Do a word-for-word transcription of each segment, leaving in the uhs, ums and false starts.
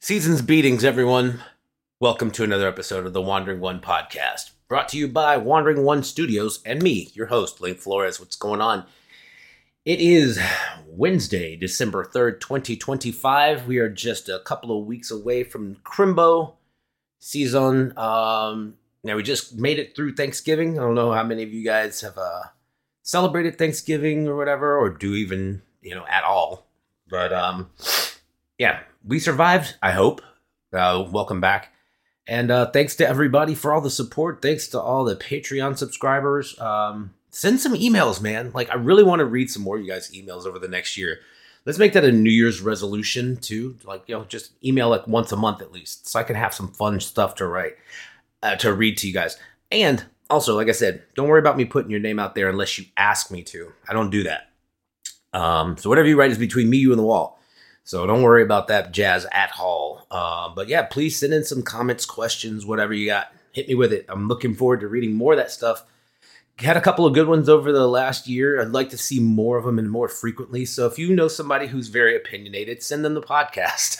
Seasons beatings, everyone. Welcome to another episode of the Wandering One podcast, brought to you by Wandering One Studios and me, your host, Link Flores. What's going on? It is Wednesday, December third, twenty twenty-five. We are just a couple of weeks away from Crimbo season. Um, now, we just made it through Thanksgiving. I don't know how many of you guys have uh, celebrated Thanksgiving or whatever, or do even, you know, at all. But, um... yeah, we survived, I hope. Uh, welcome back. And uh, thanks to everybody for all the support. Thanks to all the Patreon subscribers. Um, send some emails, man. Like, I really want to read some more of you guys' emails over the next year. Let's make that a New Year's resolution, too. Like, you know, just email like once a month at least, so I can have some fun stuff to write, uh, to read to you guys. And also, like I said, don't worry about me putting your name out there unless you ask me to. I don't do that. Um, so whatever you write is between me, you, and the wall. So don't worry about that jazz at all. Uh, but yeah, please send in some comments, questions, whatever you got. Hit me with it. I'm looking forward to reading more of that stuff. Had a couple of good ones over the last year. I'd like to see more of them and more frequently. So if you know somebody who's very opinionated, send them the podcast.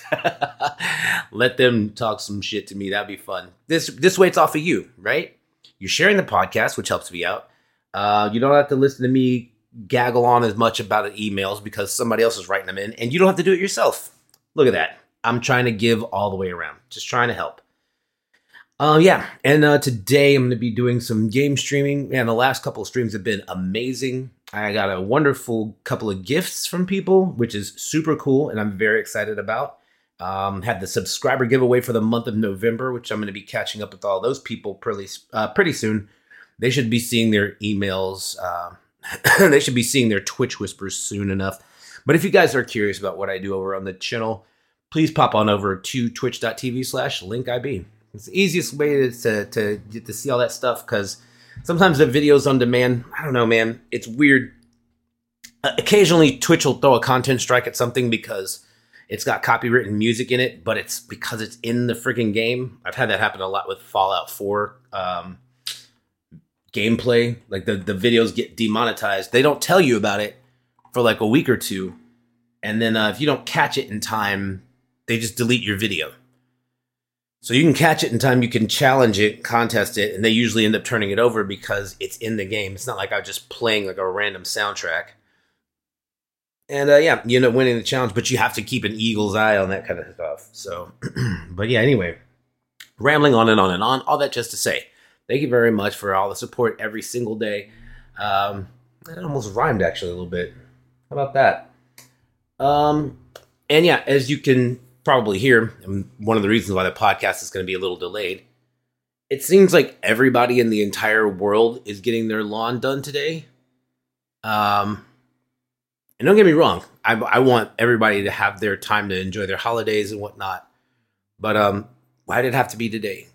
Let them talk some shit to me. That'd be fun. This this way it's off of you, right? You're sharing the podcast, which helps me out. Uh, you don't have to listen to me gaggle on as much about the emails because somebody else is writing them in, and you don't have to do it yourself. Look at that. I'm trying to give all the way around. Just trying to help. Uh, yeah, and uh, today I'm going to be doing some game streaming. Man, the last couple of streams have been amazing. I got a wonderful couple of gifts from people, which is super cool, and I'm very excited about. Um, had the subscriber giveaway for the month of November, which I'm going to be catching up with all those people pretty, uh, pretty soon. They should be seeing their emails uh, they should be seeing their Twitch whispers soon enough. But if you guys are curious about what I do over on the channel, please pop on over to twitch.tv slash linkib. It's the easiest way to, to get to see all that stuff because sometimes the videos on demand, I don't know, man, it's weird. Uh, occasionally, Twitch will throw a content strike at something because it's got copywritten music in it, but it's because it's in the freaking game. I've had that happen a lot with Fallout four. Um... gameplay, like the, the videos get demonetized. They don't tell you about it for like a week or two. And then uh, if you don't catch it in time, they just delete your video. So you can catch it in time, you can challenge it, contest it, and they usually end up turning it over because it's in the game. It's not like I'm just playing like a random soundtrack. And uh, yeah, you end up winning the challenge, but you have to keep an eagle's eye on that kind of stuff. So, but yeah, anyway, rambling on and on and on, all that just to say, thank you very much for all the support every single day. Um, that almost rhymed actually a little bit. How about that? Um, and yeah, as you can probably hear, and one of the reasons why the podcast is going to be a little delayed, it seems like everybody in the entire world is getting their lawn done today. Um, and don't get me wrong, I, I want everybody to have their time to enjoy their holidays and whatnot. But um, why did it have to be today?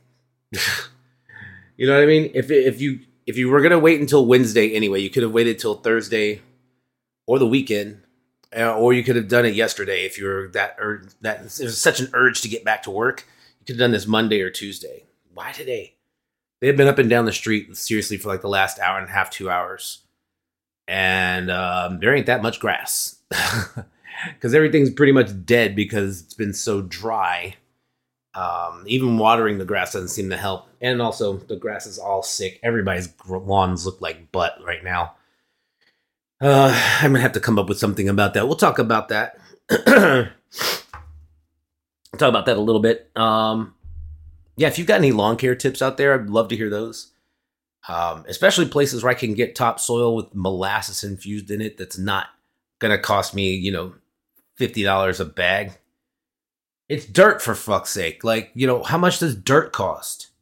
You know what I mean? If if you if you were gonna wait until Wednesday anyway, you could have waited till Thursday or the weekend, uh, or you could have done it yesterday if you were that or that there's such an urge to get back to work. You could have done this Monday or Tuesday. Why today? They've been up and down the street seriously for like the last hour and a half, two hours, and um, there ain't that much grass because everything's pretty much dead because it's been so dry. Um, even watering the grass doesn't seem to help. And also, the grass is all sick. Everybody's lawns look like butt right now. Uh, I'm going to have to come up with something about that. We'll talk about that. We'll talk about that a little bit. Um, yeah, if you've got any lawn care tips out there, I'd love to hear those. Um, especially places where I can get topsoil with molasses infused in it that's not going to cost me, you know, fifty dollars a bag. It's dirt, for fuck's sake. Like, you know, how much does dirt cost?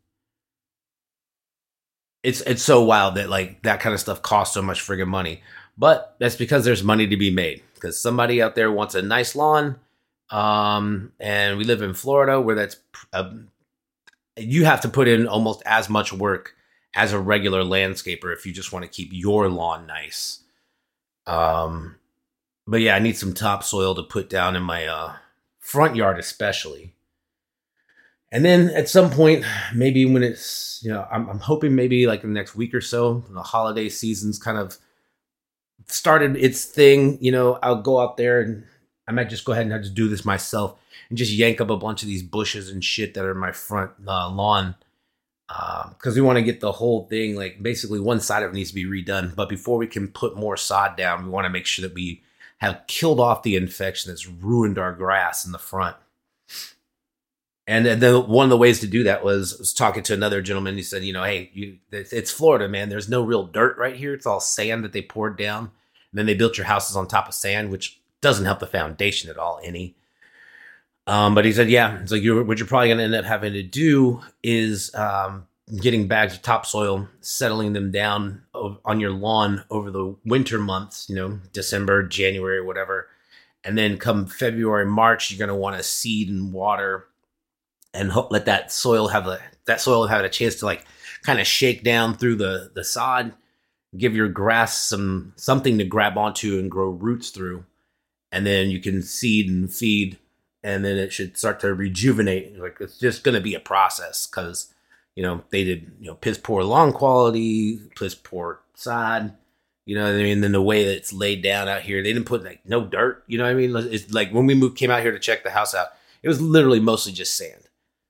It's it's so wild that, like, that kind of stuff costs so much friggin' money. But that's because there's money to be made. Because somebody out there wants a nice lawn. Um, and we live in Florida where that's... Uh, you have to put in almost as much work as a regular landscaper if you just want to keep your lawn nice. Um, but yeah, I need some topsoil to put down in my... Uh, front yard especially. And then at some point, maybe when it's, you know, I'm, I'm hoping maybe like in the next week or so, the holiday season's kind of started its thing, you know, I'll go out there and I might just go ahead and have to do this myself and just yank up a bunch of these bushes and shit that are in my front uh, lawn. Because uh, we want to get the whole thing, like basically one side of it needs to be redone. But before we can put more sod down, we want to make sure that we have killed off the infection that's ruined our grass in the front. And then one of the ways to do that was, was talking to another gentleman. He said, you know, hey, you, it's Florida, man. There's no real dirt right here. It's all sand that they poured down. And then they built your houses on top of sand, which doesn't help the foundation at all any. Um, but he said, yeah, it's like you're, what you're probably going to end up having to do is um, getting bags of topsoil, settling them down on your lawn over the winter months, you know, December, January, whatever. And then come February, March, you're going to want to seed and water and ho- let that soil have a that soil have a chance to like kind of shake down through the the sod, give your grass some something to grab onto and grow roots through, and then you can seed and feed, and then it should start to rejuvenate. Like it's just going to be a process because you know they did you know piss poor lawn quality, piss poor sod. You know what I mean? And then the way that it's laid down out here, they didn't put like no dirt. You know what I mean? It's like when we moved, came out here to check the house out, it was literally mostly just sand.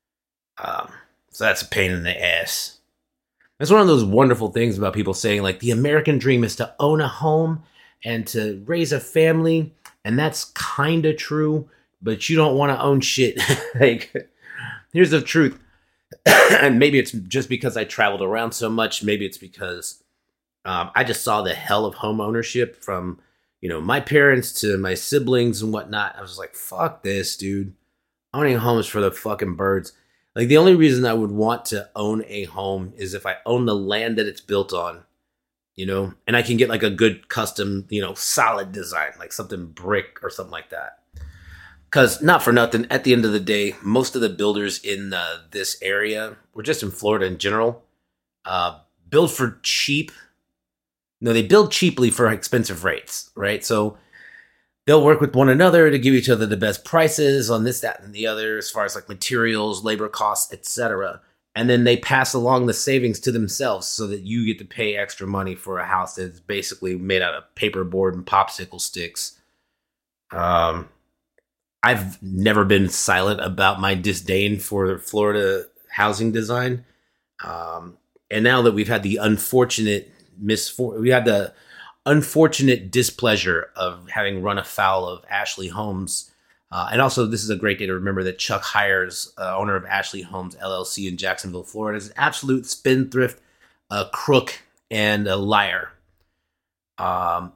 Um, so that's a pain in the ass. That's one of those wonderful things about people saying like the American dream is to own a home and to raise a family. And that's kind of true, but you don't want to own shit. Like, here's the truth. And maybe it's just because I traveled around so much. Maybe it's because um, I just saw the hell of home ownership from, you know, my parents to my siblings and whatnot. I was like, fuck this, dude. Owning a home is for the fucking birds. Like, the only reason I would want to own a home is if I own the land that it's built on, you know, and I can get like a good custom, you know, solid design, like something brick or something like that. Because not for nothing, at the end of the day, most of the builders in uh, this area, or just in Florida in general, uh, build for cheap. No, they build cheaply for expensive rates, right? So they'll work with one another to give each other the best prices on this, that, and the other, as far as like materials, labor costs, et cetera. And then they pass along the savings to themselves so that you get to pay extra money for a house that's basically made out of paperboard and popsicle sticks. Um, I've never been silent about my disdain for Florida housing design. Um, and now that we've had the unfortunate misfor- we had the unfortunate displeasure of having run afoul of Ashley Homes. Uh, and also, this is a great day to remember that Chuck Hires, uh, owner of Ashley Homes, L L C in Jacksonville, Florida, is an absolute spendthrift, a crook, and a liar. Um,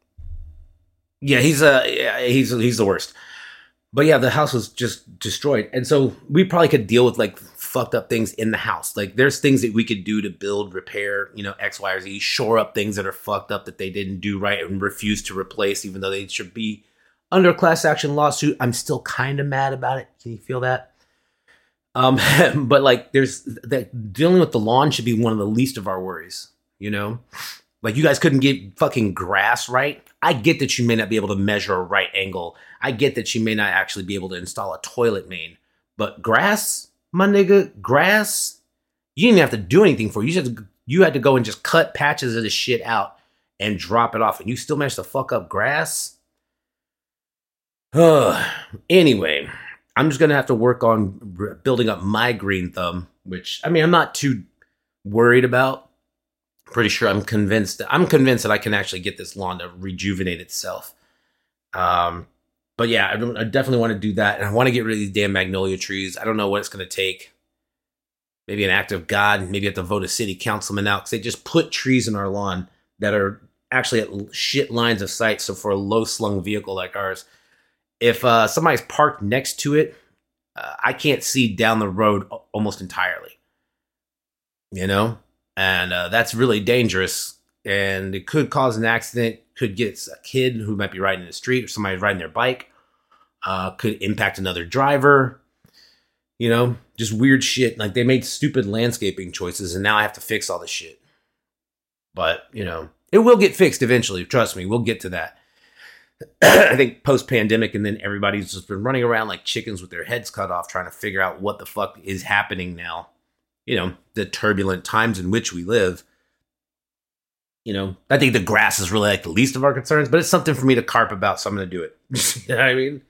yeah, he's a yeah, he's he's the worst. But yeah, the house was just destroyed. And so we probably could deal with like fucked up things in the house. Like there's things that we could do to build, repair, you know, X, Y, or Z, shore up things that are fucked up that they didn't do right and refuse to replace, even though they should be under a class action lawsuit. I'm still kind of mad about it. Can you feel that? Um, but like there's that dealing with the lawn should be one of the least of our worries, you know? Like you guys couldn't get fucking grass right. I get that you may not be able to measure a right angle. I get that you may not actually be able to install a toilet main. But grass, my nigga, grass, you didn't even have to do anything for it. You just you had to go and just cut patches of this shit out and drop it off. And you still managed to fuck up grass? Anyway, I'm just going to have to work on building up my green thumb, which, I mean, I'm not too worried about. Pretty sure I'm convinced that I'm convinced that I can actually get this lawn to rejuvenate itself. Um, but yeah, I, don't, I definitely want to do that. And I want to get rid of these damn magnolia trees. I don't know what it's going to take. Maybe an act of God. Maybe I have to vote a city councilman out because they just put trees in our lawn that are actually at shit lines of sight. So for a low slung vehicle like ours, if uh, somebody's parked next to it, uh, I can't see down the road almost entirely. You know? And uh, that's really dangerous, and it could cause an accident, could get a kid who might be riding in the street or somebody riding their bike, uh, could impact another driver, you know, just weird shit. Like they made stupid landscaping choices, and now I have to fix all this shit. But, you know, it will get fixed eventually. Trust me, we'll get to that. I think post-pandemic, and then everybody's just been running around like chickens with their heads cut off trying to figure out what the fuck is happening now. You know, the turbulent times in which we live. You know, I think the grass is really like the least of our concerns, but it's something for me to carp about, so I'm going to do it. You know what I mean?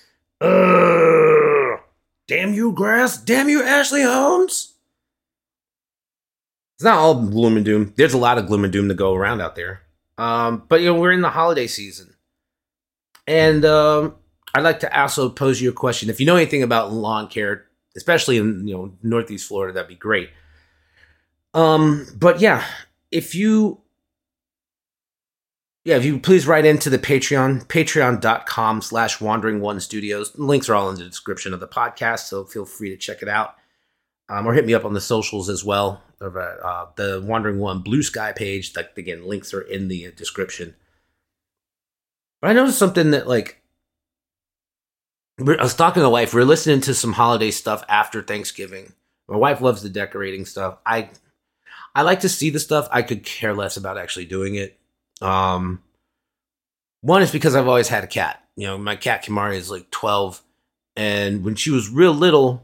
Ugh. Damn you, grass. Damn you, Ashley Holmes. It's not all gloom and doom. There's a lot of gloom and doom to go around out there. Um, but, you know, we're in the holiday season. And um, I'd like to also pose you a question. If you know anything about lawn care, especially in, you know, Northeast Florida, that'd be great. Um, but, yeah, if you... Yeah, if you please write into the Patreon, patreon.com slash wandering one studios. Links are all in the description of the podcast, so feel free to check it out. Um, or hit me up on the socials as well. Of, uh, uh, the Wandering One Blue Sky page. Like, again, links are in the description. But I noticed something that, like, I was talking to my wife. We were listening to some holiday stuff after Thanksgiving. My wife loves the decorating stuff. I, I like to see the stuff. I could care less about actually doing it. Um, one is because I've always had a cat. You know, my cat Kimari is like twelve, and when she was real little,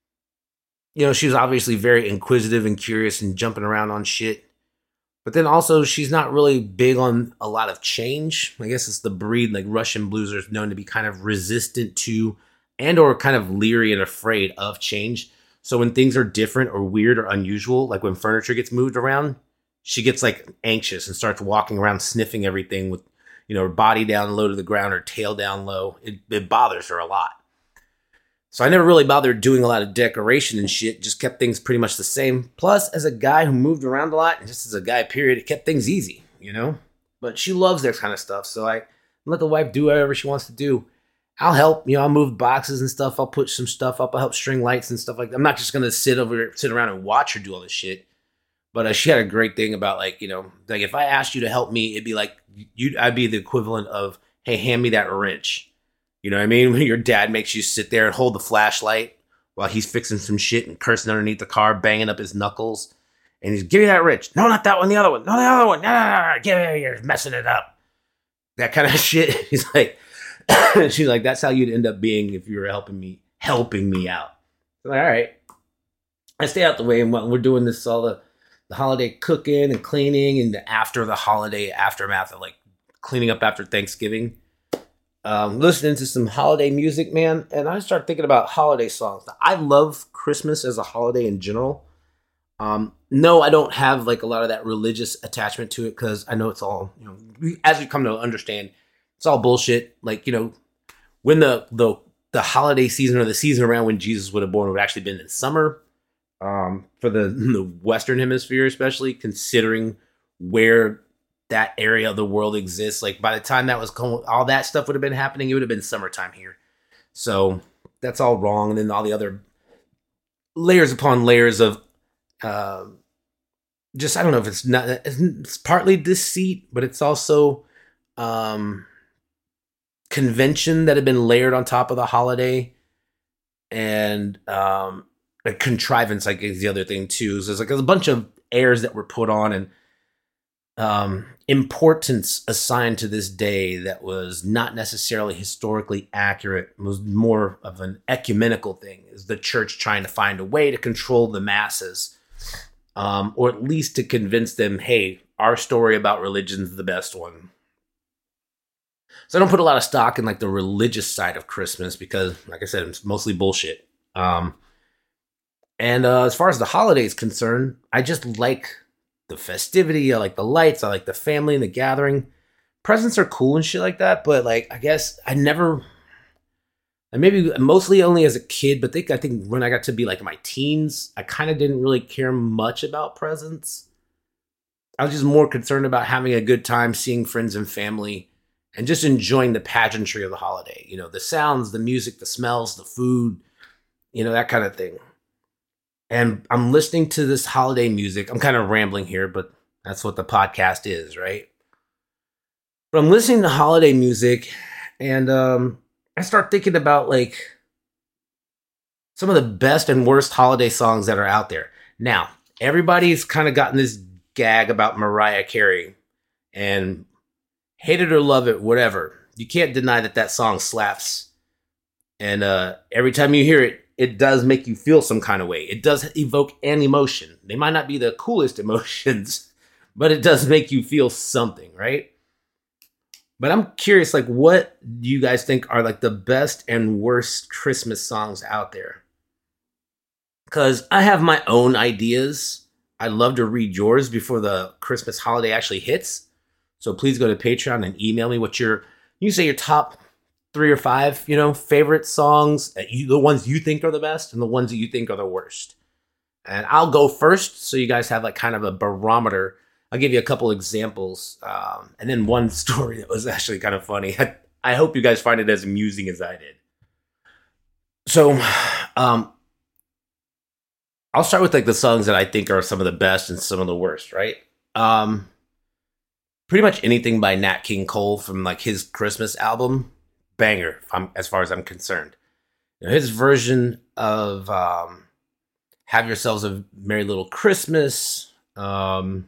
you know, she was obviously very inquisitive and curious and jumping around on shit. But then also, she's not really big on a lot of change. I guess it's the breed, like Russian Blues are known to be kind of resistant to and or kind of leery and afraid of change. So when things are different or weird or unusual, like when furniture gets moved around, she gets like anxious and starts walking around sniffing everything with, you know, her body down low to the ground, her tail down low. It, it bothers her a lot. So I never really bothered doing a lot of decoration and shit. Just kept things pretty much the same. Plus, as a guy who moved around a lot, and just as a guy, period, it kept things easy, you know? But she loves that kind of stuff. So I let the wife do whatever she wants to do. I'll help, you know, I'll move boxes and stuff. I'll put some stuff up. I'll help string lights and stuff like that. I'm not just going to sit over, sit around and watch her do all this shit. But uh, she had a great thing about, like, you know, like if I asked you to help me, it'd be like, you'd, I'd be the equivalent of, hey, hand me that wrench. You know what I mean? When your dad makes you sit there and hold the flashlight while he's fixing some shit and cursing underneath the car, banging up his knuckles. And he's, give me that wrench. No, not that one, the other one. No, the other one. No, no, no, no. Get out of here. You're messing it up. That kind of shit. He's like, she's like, that's how you'd end up being if you were helping me, helping me out. I'm like, all right. I stay out the way, and we're doing this all the, the holiday cooking and cleaning and the after the holiday aftermath of like cleaning up after Thanksgiving. Um, listening to some holiday music, man, and I start thinking about holiday songs. I love Christmas as a holiday in general. Um, no, I don't have like a lot of that religious attachment to it because I know it's all, you know, we, as we come to understand, it's all bullshit. Like, you know, when the the the holiday season or the season around when Jesus would have born would have actually been in summer. Um, for the, the Western Hemisphere, especially considering where that area of the world exists. Like by the time that was going, all that stuff would have been happening, it would have been summertime here. So that's all wrong. And then all the other layers upon layers of, uh, just, I don't know if it's not, it's partly deceit, but it's also, um, convention that had been layered on top of the holiday. And, um, a contrivance, I guess, the other thing too. So there's like there's a bunch of airs that were put on and um, importance assigned to this day that was not necessarily historically accurate. It was more of an ecumenical thing. Is the church trying to find a way to control the masses, um, or at least to convince them, hey, our story about religion is the best one. So I don't put a lot of stock in like the religious side of Christmas because, like I said, it's mostly bullshit. Um, And uh, as far as the holiday is concerned, I just like the festivity. I like the lights. I like the family and the gathering. Presents are cool and shit like that. But like, I guess I never, and maybe mostly only as a kid, but think, I think when I got to be like my teens, I kind of didn't really care much about presents. I was just more concerned about having a good time, seeing friends and family, and just enjoying the pageantry of the holiday. You know, the sounds, the music, the smells, the food, you know, that kind of thing. And I'm listening to this holiday music. I'm kind of rambling here, but that's what the podcast is, right? But I'm listening to holiday music, and um, I start thinking about like some of the best and worst holiday songs that are out there. Now, everybody's kind of gotten this gag about Mariah Carey, and hate it or love it, whatever. You can't deny that that song slaps. And uh, every time you hear it, it does make you feel some kind of way. It does evoke an emotion. They might not be the coolest emotions, but it does make you feel something, right? But I'm curious, like, what do you guys think are like the best and worst Christmas songs out there? Because I have my own ideas. I'd love to read yours before the Christmas holiday actually hits. So please go to Patreon and email me what your, you say your top three or five, you know, favorite songs, that you, the ones you think are the best and the ones that you think are the worst. And I'll go first, so you guys have like kind of a barometer. I'll give you a couple examples, um, and then one story that was actually kind of funny. I, I hope you guys find it as amusing as I did. So, um, I'll start with like the songs that I think are some of the best and some of the worst, right? Um, pretty much anything by Nat King Cole from like his Christmas album, banger. If I'm, as far as I'm concerned, you know, his version of um, "Have Yourselves a Merry Little Christmas," um,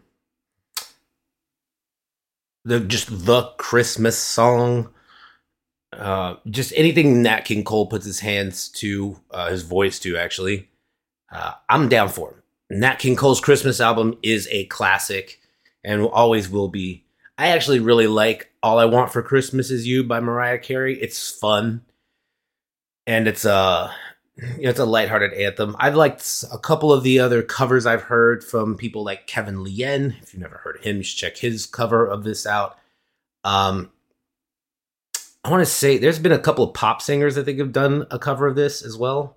the just the Christmas song, uh, just anything Nat King Cole puts his hands to, uh, his voice to, actually. Uh, I'm down for him. Nat King Cole's Christmas album is a classic and always will be. I actually really like All I Want for Christmas Is You by Mariah Carey. It's fun. And it's a, it's a lighthearted anthem. I've liked a couple of the other covers I've heard from people like Kevin Lien. If you've never heard of him, you should check his cover of this out. Um, I want to say there's been a couple of pop singers I think have done a cover of this as well.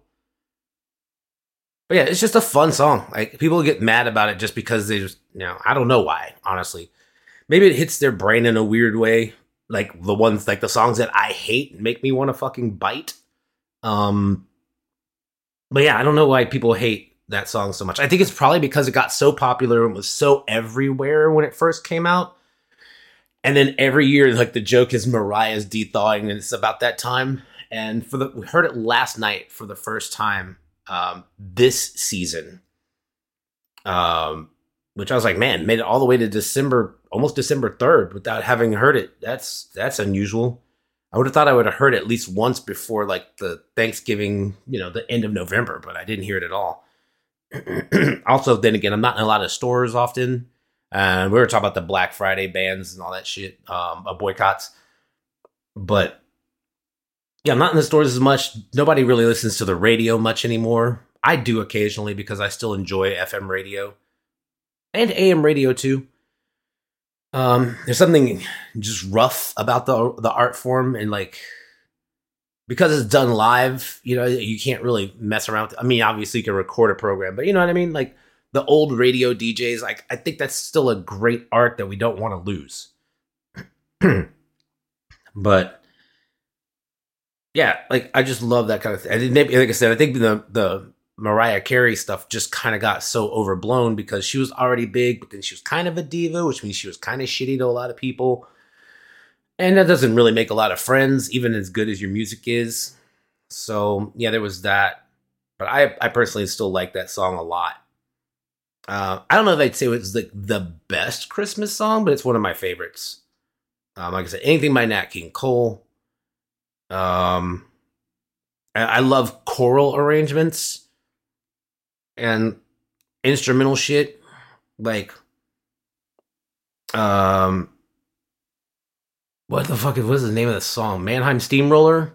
But yeah, it's just a fun song. Like, people get mad about it just because they just, you know, I don't know why, honestly. Maybe it hits their brain in a weird way. Like the ones, like the songs that I hate make me want to fucking bite. Um, but yeah, I don't know why people hate that song so much. I think it's probably because it got so popular and was so everywhere when it first came out. And then every year, like, the joke is Mariah's de-thawing, and it's about that time. And for the, we heard it last night for the first time. Um, this season, um, which I was like, man, made it all the way to December, almost December third without having heard it. That's, that's unusual. I would have thought I would have heard it at least once before like the Thanksgiving, you know, the end of November, but I didn't hear it at all. Also, then again, I'm not in a lot of stores often. And uh, we were talking about the Black Friday bans and all that shit, um, uh, boycotts. But yeah, I'm not in the stores as much. Nobody really listens to the radio much anymore. I do occasionally because I still enjoy F M radio and A M radio too. Um, there's something just rough about the the art form, and like, because it's done live, you know, you can't really mess around with it. I mean, obviously you can record a program, but you know what I mean? Like the old radio D Js, like, I think that's still a great art that we don't want to lose. But yeah, like, I just love that kind of thing. I maybe, like I said, I think the the Mariah Carey stuff just kind of got so overblown because she was already big, but then she was kind of a diva, which means she was kind of shitty to a lot of people. And that doesn't really make a lot of friends, even as good as your music is. So yeah, there was that. But I, I personally still like that song a lot. Uh, I don't know if I'd say it was like the best Christmas song, but it's one of my favorites. Um, like I said, anything by Nat King Cole. Um, I love choral arrangements and instrumental shit. Like, um, what the fuck is, what is the name of the song? Mannheim Steamroller?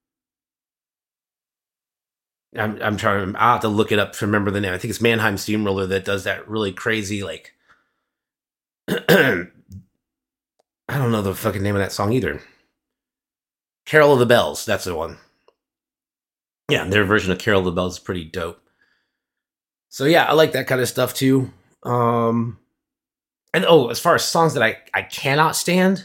I'm I'm trying. I'll have to look it up to remember the name. I think it's Mannheim Steamroller that does that really crazy, like, I don't know the fucking name of that song either. Carol of the Bells, that's the one. Yeah, their version of Carol of the Bells is pretty dope. So yeah, I like that kind of stuff too. Um, and oh, as far as songs that I, I cannot stand,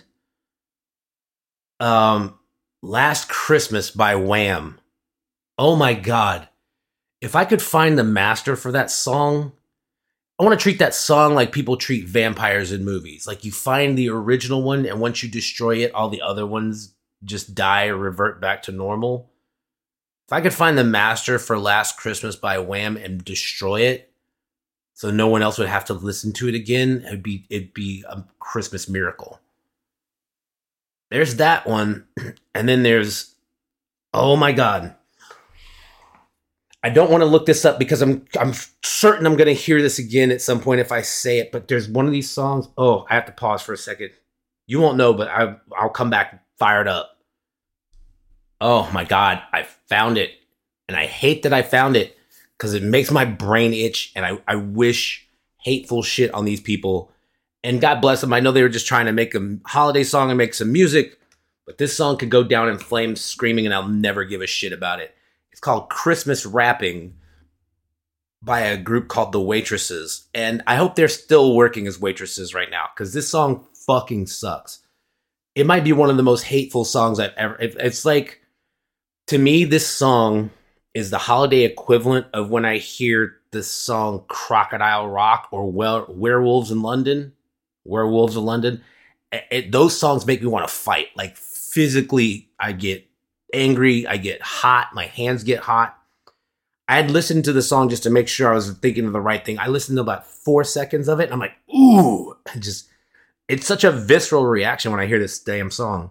um, Last Christmas by Wham. Oh my God. If I could find the master for that song, I want to treat that song like people treat vampires in movies. Like, you find the original one, and once you destroy it, all the other ones just die or revert back to normal. If I could find the master for Last Christmas by Wham and destroy it so no one else would have to listen to it again, it'd be it'd be a Christmas miracle. There's that one. And then there's, oh my God, I don't want to look this up because I'm I'm certain I'm going to hear this again at some point if I say it. But there's one of these songs. Oh, I have to pause for a second. You won't know, but I, I'll come back fired up. Oh my God, I found it. And I hate that I found it because it makes my brain itch. And I, I wish hateful shit on these people. And God bless them. I know they were just trying to make a holiday song and make some music. But this song could go down in flames screaming and I'll never give a shit about it. It's called Christmas Rapping by a group called The Waitresses. And I hope they're still working as waitresses right now because this song fucking sucks. It might be one of the most hateful songs I've ever... It's like, to me, this song is the holiday equivalent of when I hear the song Crocodile Rock or Werewolves in London. Werewolves of London. It, it, those songs make me want to fight. Like, physically, I get angry, I get hot, my hands get hot. I had listened to the song just to make sure I was thinking of the right thing. I listened to about four seconds of it, and I'm like, ooh, I just, it's such a visceral reaction when I hear this damn song.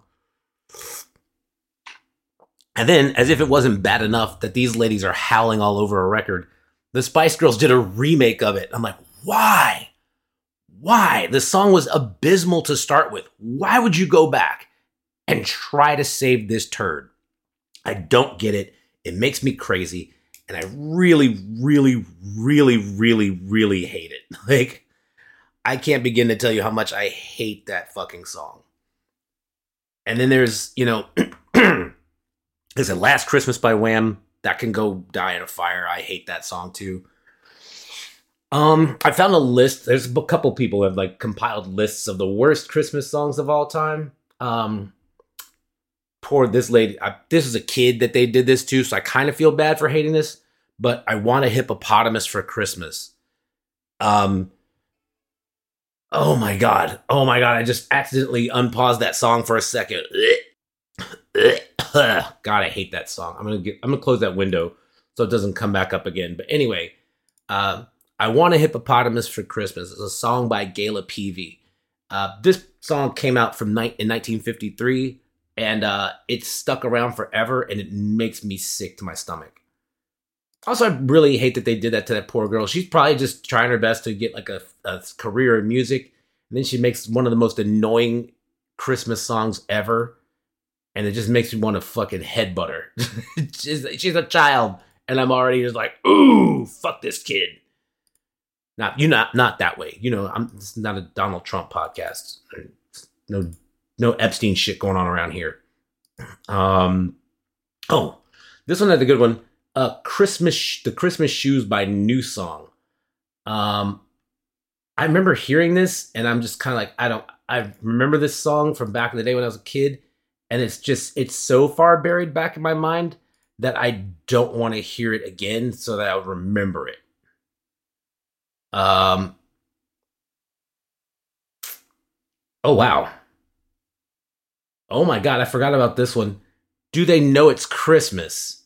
And then, as if it wasn't bad enough that these ladies are howling all over a record, the Spice Girls did a remake of it. I'm like, why? Why? The song was abysmal to start with. Why would you go back and try to save this turd? I don't get it. It makes me crazy. And I really, really, really, really, really hate it. Like, I can't begin to tell you how much I hate that fucking song. And then there's, you know, there's a Last Christmas by Wham. That can go die in a fire. I hate that song too. Um, I found a list. There's a couple people who have like compiled lists of the worst Christmas songs of all time. Um, Poor this lady. I, this is a kid that they did this to, so I kind of feel bad for hating this. But I Want a Hippopotamus for Christmas. Um. Oh my god. Oh my god. I just accidentally unpaused that song for a second. God, I hate that song. I'm gonna get. I'm gonna close that window so it doesn't come back up again. But anyway, uh, I Want a Hippopotamus for Christmas is a song by Gayla Peevy. Uh, this song came out from ni- in nineteen fifty-three. And uh, it's stuck around forever, and it makes me sick to my stomach. Also, I really hate that they did that to that poor girl. She's probably just trying her best to get like a, a career in music. And then she makes one of the most annoying Christmas songs ever. And it just makes me want to fucking headbutt her. she's, she's a child, and I'm already just like, ooh, fuck this kid. Not you, not not that way. You know, I'm. It's not a Donald Trump podcast. No. No Epstein shit going on around here. Um, oh, this one had a good one. Uh, Christmas, the Christmas Shoes by New Song. Um, I remember hearing this, and I'm just kind of like, I don't. I remember this song from back in the day when I was a kid, and it's just, it's so far buried back in my mind that I don't want to hear it again, so that I would remember it. Um. Oh wow. Oh my god, I forgot about this one. Do They Know It's Christmas?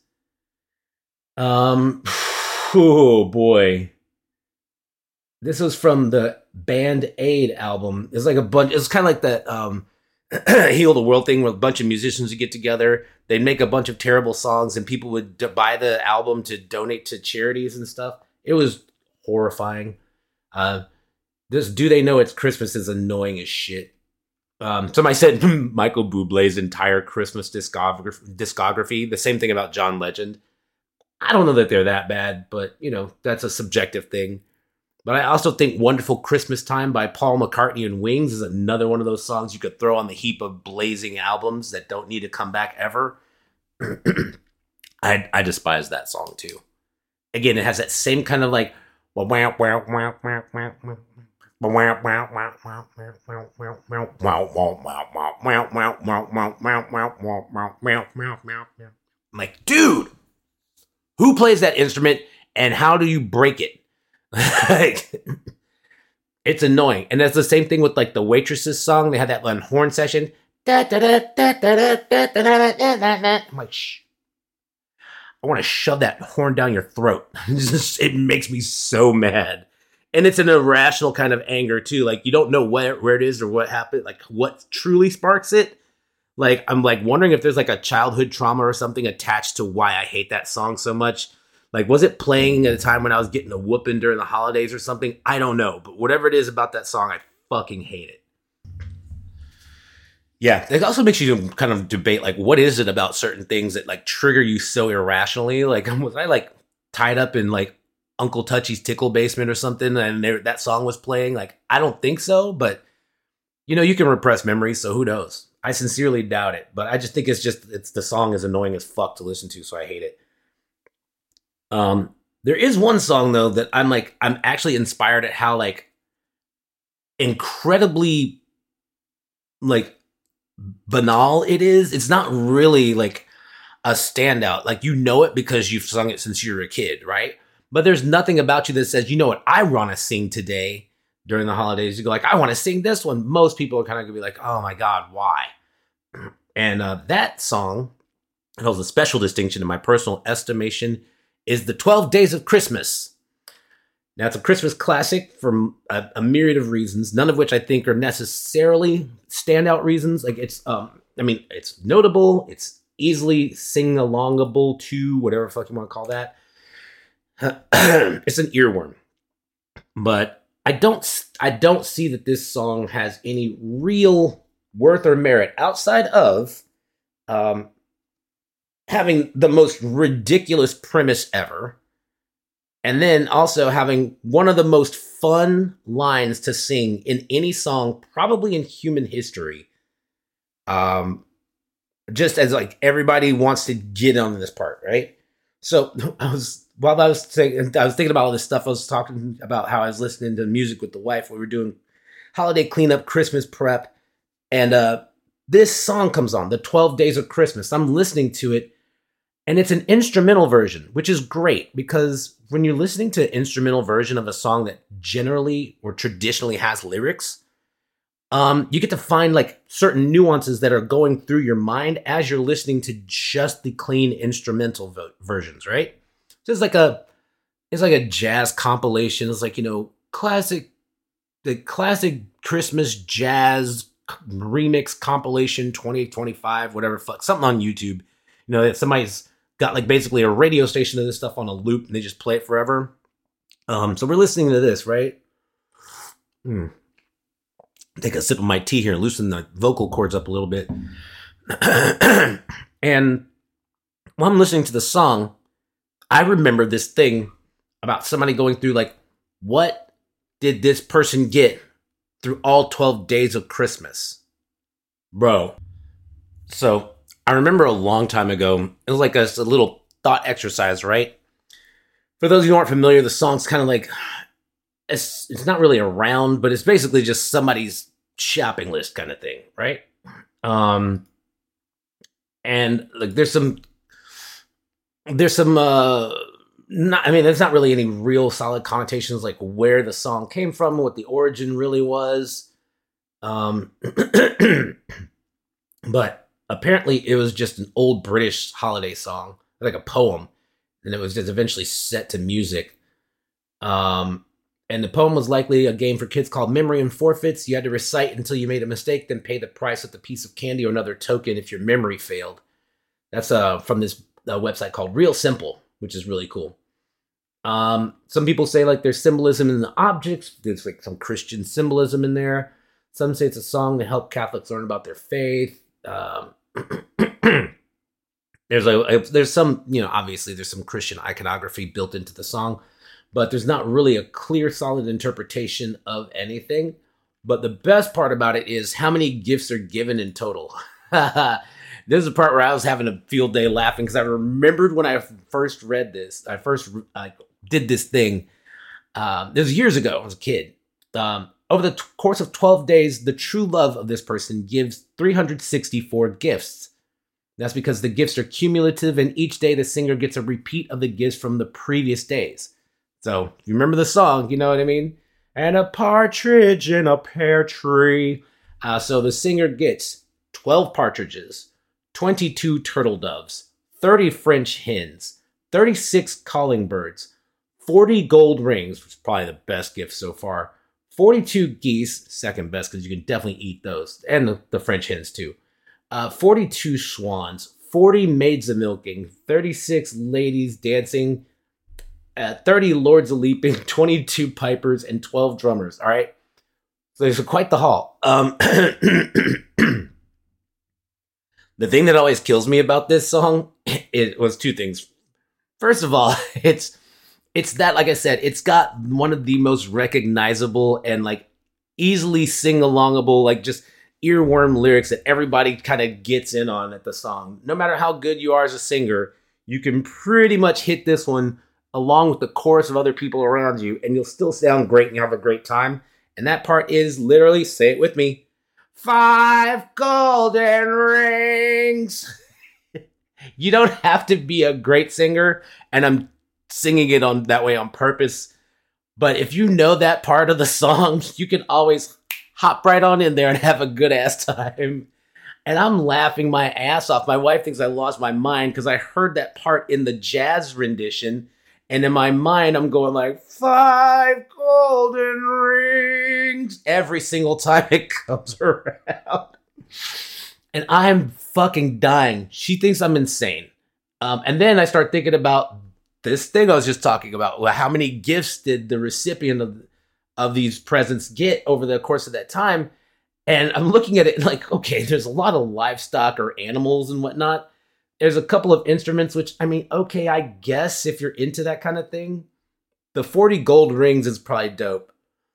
Um, oh boy. This was from the Band Aid album. It's like a bunch, it's kind of like that um, Heal the World thing where a bunch of musicians would get together. They'd make a bunch of terrible songs and people would d- buy the album to donate to charities and stuff. It was horrifying. Uh, this Do They Know It's Christmas is annoying as shit. Um, somebody said Michael Bublé's entire Christmas discography, discography. The same thing about John Legend. I don't know that they're that bad, but, you know, that's a subjective thing. But I also think Wonderful Christmas Time by Paul McCartney and Wings is another one of those songs you could throw on the heap of blazing albums that don't need to come back ever. I, I despise that song, too. Again, it has that same kind of like... I'm like, dude, who plays that instrument and how do you break it? Like, it's annoying. And that's the same thing with like the Waitresses song. They had that one horn session. I'm like, shh. I want to shove that horn down your throat. It makes me so mad. And it's an irrational kind of anger too. Like you don't know where, where it is or what happened, like what truly sparks it. Like I'm like wondering if there's like a childhood trauma or something attached to why I hate that song so much. Like, was it playing at a time when I was getting a whooping during the holidays or something? I don't know. But whatever it is about that song, I fucking hate it. Yeah, it also makes you kind of debate, like, what is it about certain things that, like, trigger you so irrationally? Like, was I, like, tied up in, like, Uncle Touchy's Tickle Basement or something, and there, that song was playing? Like, I don't think so, but, you know, you can repress memories, so who knows? I sincerely doubt it, but I just think it's just, it's the song is annoying as fuck to listen to, so I hate it. Um, there is one song, though, that I'm, like, I'm actually inspired at how, like, incredibly, like, banal it is. It's not really like a standout. Like, you know it because you've sung it since you were a kid, right? But there's nothing about you that says, you know what, I want to sing today during the holidays. You go like, I want to sing this one. Most people are kind of gonna be like, oh my God, why? And uh, that song holds a special distinction in my personal estimation is the twelve Days of Christmas. Now, it's a Christmas classic for a, a myriad of reasons, none of which I think are necessarily standout reasons. Like, it's, um, I mean, it's notable. It's easily sing-alongable to whatever the fuck you want to call that. It's an earworm. But I don't, I don't see that this song has any real worth or merit outside of um, having the most ridiculous premise ever. And then also having one of the most fun lines to sing in any song, probably in human history. Um, just as like everybody wants to get on this part, right? So I was while I was saying, I was thinking about all this stuff. I was talking about how I was listening to music with the wife. We were doing holiday cleanup, Christmas prep, and uh, this song comes on, the twelve Days of Christmas. I'm listening to it. And it's an instrumental version, which is great because when you're listening to an instrumental version of a song that generally or traditionally has lyrics, um, you get to find like certain nuances that are going through your mind as you're listening to just the clean instrumental vo- versions, right? So it's like a, it's like a jazz compilation. It's like, you know, classic, the classic Christmas jazz remix compilation twenty twenty-five, whatever, fuck, something on YouTube. You know, that somebody's got like basically a radio station of this stuff on a loop and they just play it forever. Um, so we're listening to this, right? Hmm. Take a sip of my tea here and loosen the vocal cords up a little bit. And while I'm listening to the song, I remember this thing about somebody going through like, what did this person get through all twelve days of Christmas? Bro. So I remember a long time ago, it was like a, a little thought exercise, right? For those who aren't familiar, the song's kind of like, it's, it's not really around, but it's basically just somebody's shopping list kind of thing, right? Um, and like there's some, there's some, uh, not, I mean, there's not really any real solid connotations like where the song came from, what the origin really was. Um, but apparently it was just an old British holiday song, like a poem, and it was just eventually set to music. Um, and the poem was likely a game for kids called Memory and Forfeits. You had to recite until you made a mistake, then pay the price with a piece of candy or another token if your memory failed. That's uh, from this uh, website called Real Simple, which is really cool. Um, some people say like there's symbolism in the objects. There's like some Christian symbolism in there. Some say it's a song to help Catholics learn about their faith. Um, there's a, a there's some, you know, obviously there's some Christian iconography built into the song, but there's not really a clear, solid interpretation of anything. But the best part about it is how many gifts are given in total. This is the part where I was having a field day laughing because I remembered when I first read this, I first uh, did this thing. Um, this was years ago. I was a kid. Um, over the t- course of twelve days, the true love of this person gives three hundred sixty-four gifts. That's because the gifts are cumulative, and each day the singer gets a repeat of the gifts from the previous days. So, if you remember the song, you know what I mean? And a partridge in a pear tree. Uh, so the singer gets twelve partridges, twenty-two turtle doves, thirty French hens, thirty-six calling birds, forty gold rings, which is probably the best gift so far, forty-two geese, second best because you can definitely eat those, and the, the French hens too, uh, forty-two swans, forty maids a milking, thirty-six ladies dancing, uh, thirty Lords of Leaping, twenty-two pipers, and twelve drummers. All right. So there's quite the haul. Um, the thing that always kills me about this song, it was two things. First of all, it's it's that, like I said, it's got one of the most recognizable and like easily sing-alongable, like just earworm lyrics that everybody kind of gets in on at the song. No matter how good you are as a singer, you can pretty much hit this one along with the chorus of other people around you, and you'll still sound great and you have a great time. And that part is literally, say it with me, five golden rings. You don't have to be a great singer, and I'm singing it on that way on purpose. But if you know that part of the song, you can always hop right on in there and have a good ass time. And I'm laughing my ass off. My wife thinks I lost my mind because I heard that part in the jazz rendition. And in my mind, I'm going like, five golden rings every single time it comes around. And I'm fucking dying. She thinks I'm insane. Um, and then I start thinking about this thing I was just talking about. Well, how many gifts did the recipient of, of these presents get over the course of that time? And I'm looking at it and like, okay, there's a lot of livestock or animals and whatnot. There's a couple of instruments, which, I mean, okay, I guess if you're into that kind of thing. The forty gold rings is probably dope.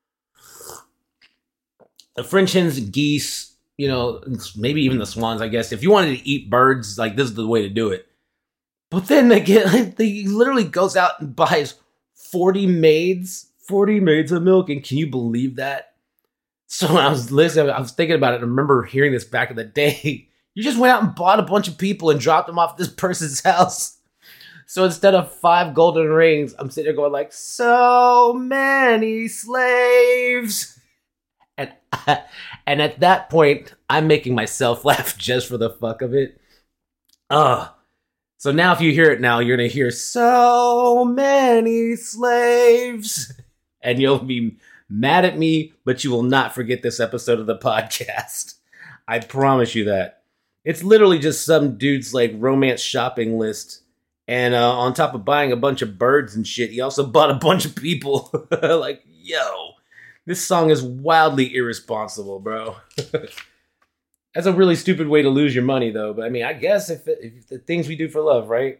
The French hens, geese, you know, maybe even the swans, I guess. If you wanted to eat birds, like, this is the way to do it. But then they get, they literally goes out and buys forty maids, forty maids of milk. And can you believe that? So when I was listening, I was thinking about it. I remember hearing this back in the day. You just went out and bought a bunch of people and dropped them off at this person's house. So instead of five golden rings, I'm sitting there going like, so many slaves. And, and at that point, I'm making myself laugh just for the fuck of it. Ugh. So now if you hear it now, you're going to hear so many slaves. And you'll be mad at me, but you will not forget this episode of the podcast. I promise you that. It's literally just some dude's like romance shopping list. And uh, on top of buying a bunch of birds and shit, he also bought a bunch of people. Like, yo, this song is wildly irresponsible, bro. That's a really stupid way to lose your money, though. But I mean, I guess if, it, if the things we do for love, right?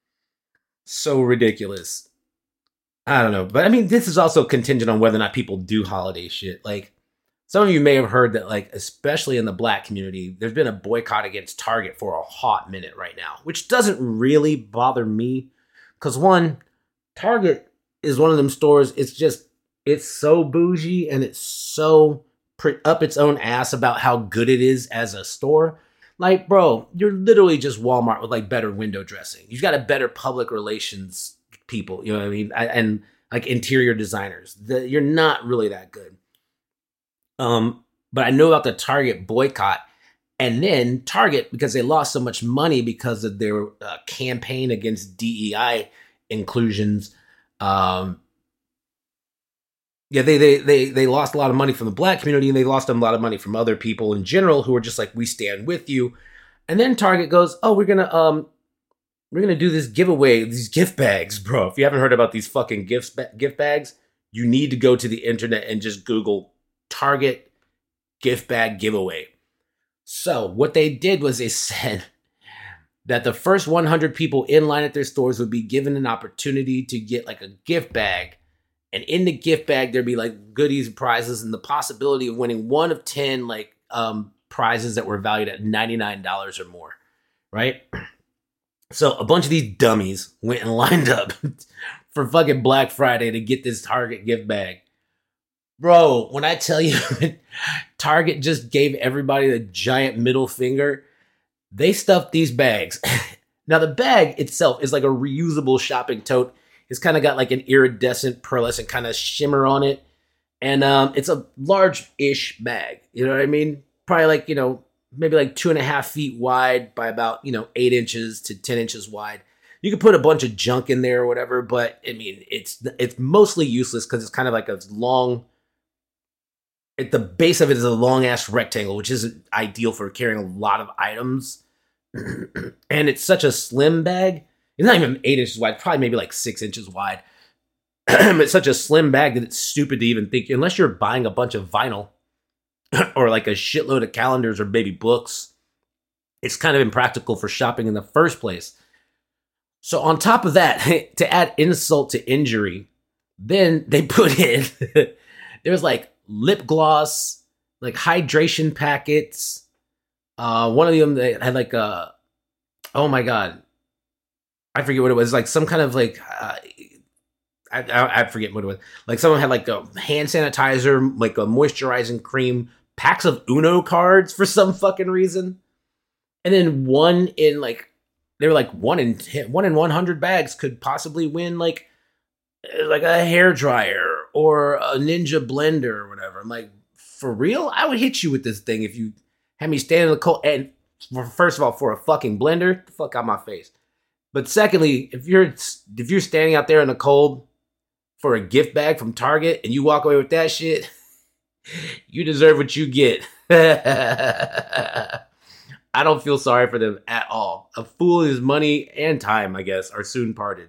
So ridiculous. I don't know. But I mean, this is also contingent on whether or not people do holiday shit. Like, some of you may have heard that, like, especially in the black community, there's been a boycott against Target for a hot minute right now, which doesn't really bother me. Because, one, Target is one of them stores, it's just, it's so bougie and it's so up its own ass about how good it is as a store. Like, bro, you're literally just Walmart with like better window dressing. You've got a better public relations people, you know what I mean? And like interior designers. The, you're not really that good. Um, but I know about the Target boycott. And then Target, because they lost so much money because of their uh, campaign against D E I inclusions, um, Yeah, they, they they they lost a lot of money from the black community, and they lost a lot of money from other people in general who were just like, we stand with you. And then Target goes, oh, we're gonna um we're gonna do this giveaway, these gift bags, bro. If you haven't heard about these fucking gifts gift bags, you need to go to the internet and just Google Target gift bag giveaway. So what they did was they said that the first one hundred people in line at their stores would be given an opportunity to get like a gift bag. And in the gift bag, there'd be like goodies and prizes and the possibility of winning one of ten like um, prizes that were valued at ninety-nine dollars or more, right? So a bunch of these dummies went and lined up for fucking Black Friday to get this Target gift bag. Bro, when I tell you Target just gave everybody the giant middle finger, they stuffed these bags. Now the bag itself is like a reusable shopping tote. It's kind of got like an iridescent, pearlescent kind of shimmer on it. And um, it's a large-ish bag. You know what I mean? Probably like, you know, maybe like two and a half feet wide by about, you know, eight inches to ten inches wide. You could put a bunch of junk in there or whatever, but I mean, it's it's mostly useless because it's kind of like a long, at the base of it is a long-ass rectangle, which isn't ideal for carrying a lot of items. And it's such a slim bag. It's not even eight inches wide, probably maybe like six inches wide. it's such a slim bag that it's stupid to even think, unless you're buying a bunch of vinyl or like a shitload of calendars or maybe books, it's kind of impractical for shopping in the first place. So on top of that, to add insult to injury, then they put in, there was like lip gloss, like hydration packets. Uh, one of them they had like a, oh my God, I forget what it was. Like some kind of like, uh, I, I, I forget what it was. Like someone had like a hand sanitizer, like a moisturizing cream, packs of Uno cards for some fucking reason. And then one in like, they were like one in one in one hundred bags could possibly win like like a hair dryer or a Ninja blender or whatever. I'm like, for real? I would hit you with this thing if you had me stand in the cold. And for, first of all, for a fucking blender, get the fuck out my face. But secondly, if you're if you're standing out there in the cold for a gift bag from Target and you walk away with that shit, you deserve what you get. I don't feel sorry for them at all. A fool, his money and time, I guess, are soon parted.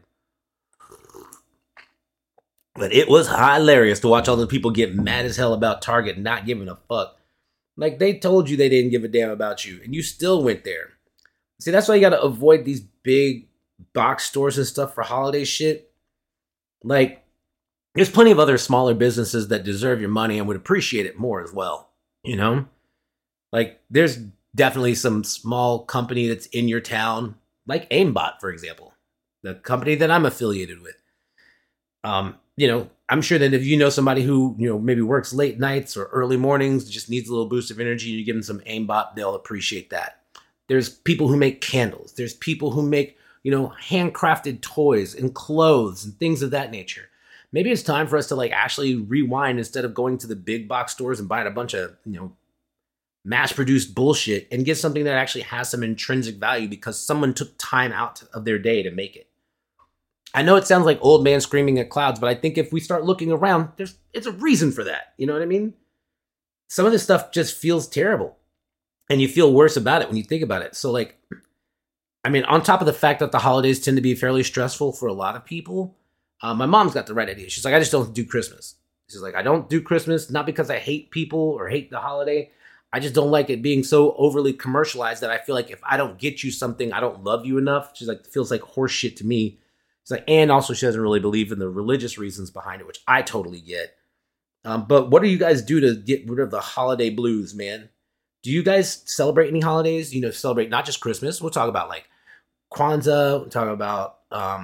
But it was hilarious to watch all the people get mad as hell about Target not giving a fuck. Like, they told you they didn't give a damn about you, and you still went there. See, that's why you gotta avoid these big box stores and stuff for holiday shit. Like, there's plenty of other smaller businesses that deserve your money and would appreciate it more as well. You know? Like, there's definitely some small company that's in your town, like Aimbot, for example, the company that I'm affiliated with. Um, you know, I'm sure that if you know somebody who, you know, maybe works late nights or early mornings, just needs a little boost of energy, you give them some Aimbot, they'll appreciate that. There's people who make candles. There's people who make, you know, handcrafted toys and clothes and things of that nature. Maybe it's time for us to like actually rewind instead of going to the big box stores and buying a bunch of, you know, mass-produced bullshit and get something that actually has some intrinsic value because someone took time out of their day to make it. I know it sounds like old man screaming at clouds, but I think if we start looking around, there's it's a reason for that. You know what I mean? Some of this stuff just feels terrible, and you feel worse about it when you think about it. So, like, I mean, on top of the fact that the holidays tend to be fairly stressful for a lot of people, uh, my mom's got the right idea. She's like, I just don't do Christmas. She's like, I don't do Christmas, not because I hate people or hate the holiday. I just don't like it being so overly commercialized that I feel like if I don't get you something, I don't love you enough. She's like, it feels like horse shit to me. She's like, and also she doesn't really believe in the religious reasons behind it, which I totally get. Um, but what do you guys do to get rid of the holiday blues, man? Do you guys celebrate any holidays? You know, celebrate not just Christmas. We'll talk about like Kwanzaa. We'll talk about, um,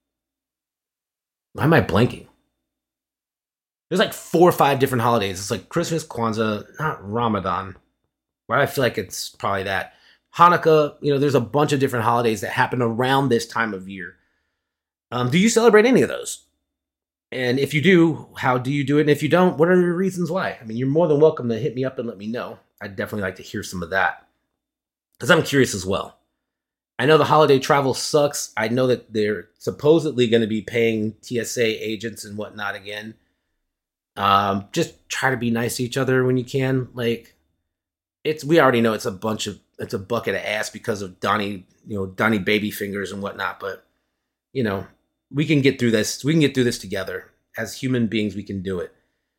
why am I blanking? There's like four or five different holidays. It's like Christmas, Kwanzaa, not Ramadan. Why do I feel like it's probably that? Hanukkah, you know, there's a bunch of different holidays that happen around this time of year. Um, do you celebrate any of those? And if you do, how do you do it? And if you don't, what are your reasons why? I mean, you're more than welcome to hit me up and let me know. I'd definitely like to hear some of that. Because I'm curious as well. I know the holiday travel sucks. I know that they're supposedly going to be paying T S A agents and whatnot again. Um, just try to be nice to each other when you can. Like, it's we already know it's a bunch of it's a bucket of ass because of Donnie, you know, Donnie baby fingers and whatnot. But you know, we can get through this. We can get through this together as human beings. We can do it.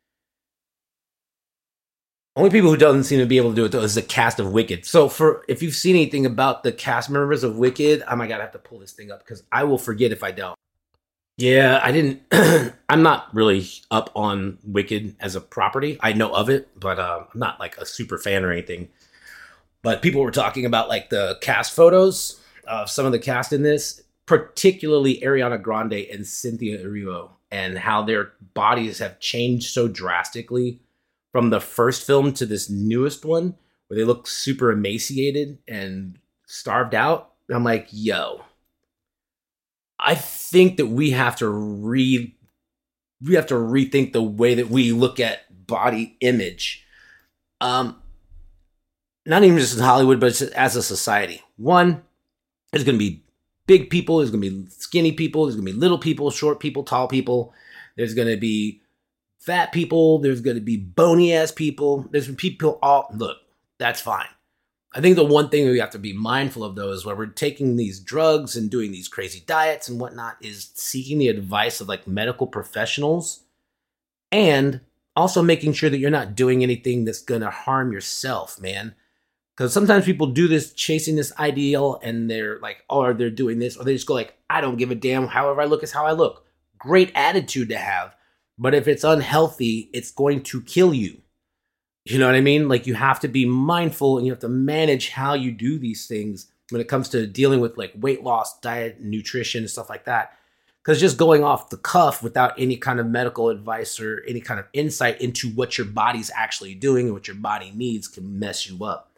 Only people who doesn't seem to be able to do it though is the cast of Wicked. So, for if you've seen anything about the cast members of Wicked, I might gotta have to pull this thing up because I will forget if I don't. Yeah, I didn't. I'm not really up on Wicked as a property. I know of it, but uh, I'm not like a super fan or anything. But people were talking about like the cast photos of some of the cast in this, particularly Ariana Grande and Cynthia Erivo, and how their bodies have changed so drastically from the first film to this newest one, where they look super emaciated and starved out. And I'm like, yo. I think that we have to re we have to rethink the way that we look at body image. Um, not even just in Hollywood, but as a society. One, there's going to be big people, there's going to be skinny people, there's going to be little people, short people, tall people. There's going to be fat people, there's going to be bony ass people. There's people all look, that's fine. I think the one thing that we have to be mindful of, though, is when we're taking these drugs and doing these crazy diets and whatnot, is seeking the advice of like medical professionals, and also making sure that you're not doing anything that's going to harm yourself, man. Because sometimes people do this chasing this ideal and they're like, oh, they're doing this, or they just go like, I don't give a damn. However I look is how I look. Great attitude to have. But if it's unhealthy, it's going to kill you. You know what I mean? Like, you have to be mindful and you have to manage how you do these things when it comes to dealing with like weight loss, diet, nutrition, and stuff like that. Because just going off the cuff without any kind of medical advice or any kind of insight into what your body's actually doing and what your body needs can mess you up.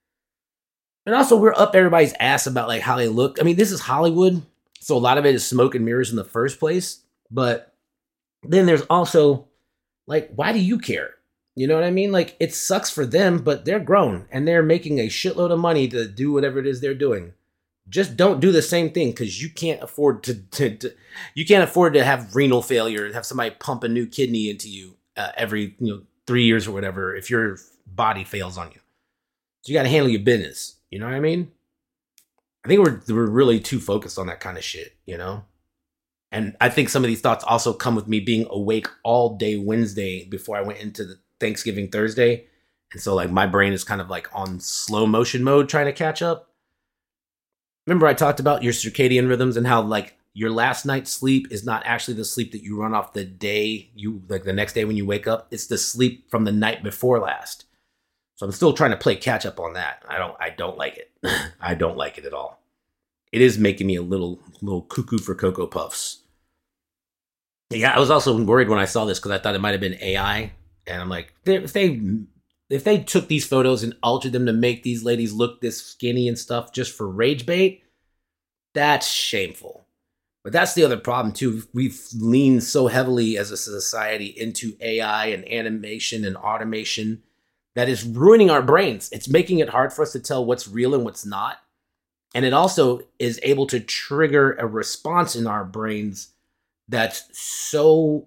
And also, we're up everybody's ass about like how they look. I mean, this is Hollywood, so a lot of it is smoke and mirrors in the first place. But then there's also like, why do you care? You know what I mean? Like, it sucks for them, but they're grown and they're making a shitload of money to do whatever it is they're doing. Just don't do the same thing, because you can't afford to, to, to you can't afford to have renal failure and have somebody pump a new kidney into you uh, every you know three years or whatever if your body fails on you. So you got to handle your business. You know what I mean? I think we're we're really too focused on that kind of shit, you know? And I think some of these thoughts also come with me being awake all day Wednesday before I went into the Thanksgiving Thursday. And so like my brain is kind of like on slow motion mode trying to catch up. Remember I talked about your circadian rhythms and how like your last night's sleep is not actually the sleep that you run off the day you like the next day when you wake up. It's the sleep from the night before last. So I'm still trying to play catch up on that. I don't I don't like it. I don't like it at all. It is making me a little little cuckoo for Cocoa Puffs. Yeah, I was also worried when I saw this because I thought it might have been A I. And I'm like, if they if they took these photos and altered them to make these ladies look this skinny and stuff just for rage bait, that's shameful. But that's the other problem too. We've leaned so heavily as a society into A I and animation and automation that is ruining our brains. It's making it hard for us to tell what's real and what's not. And it also is able to trigger a response in our brains that's so,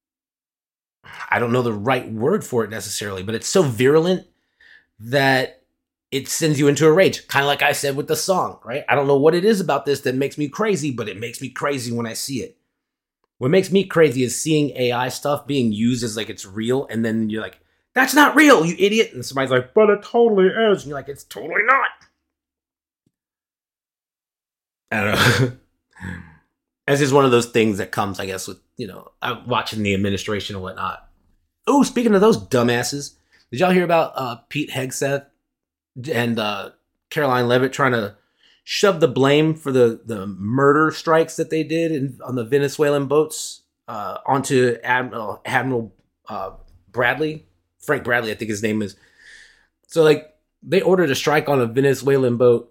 I don't know the right word for it necessarily, but it's so virulent that it sends you into a rage. Kind of like I said with the song, right? I don't know what it is about this that makes me crazy, but it makes me crazy when I see it. What makes me crazy is seeing A I stuff being used as like it's real, and then you're like, that's not real, you idiot. And somebody's like, but it totally is. And you're like, it's totally not. I don't know. This is one of those things that comes, I guess, with, you know, watching the administration and whatnot. Oh, speaking of those dumbasses, did y'all hear about uh, Pete Hegseth and uh, Caroline Leavitt trying to shove the blame for the, the murder strikes that they did in, on the Venezuelan boats uh, onto Admiral, Admiral uh, Bradley? Frank Bradley, I think his name is. So, like, they ordered a strike on a Venezuelan boat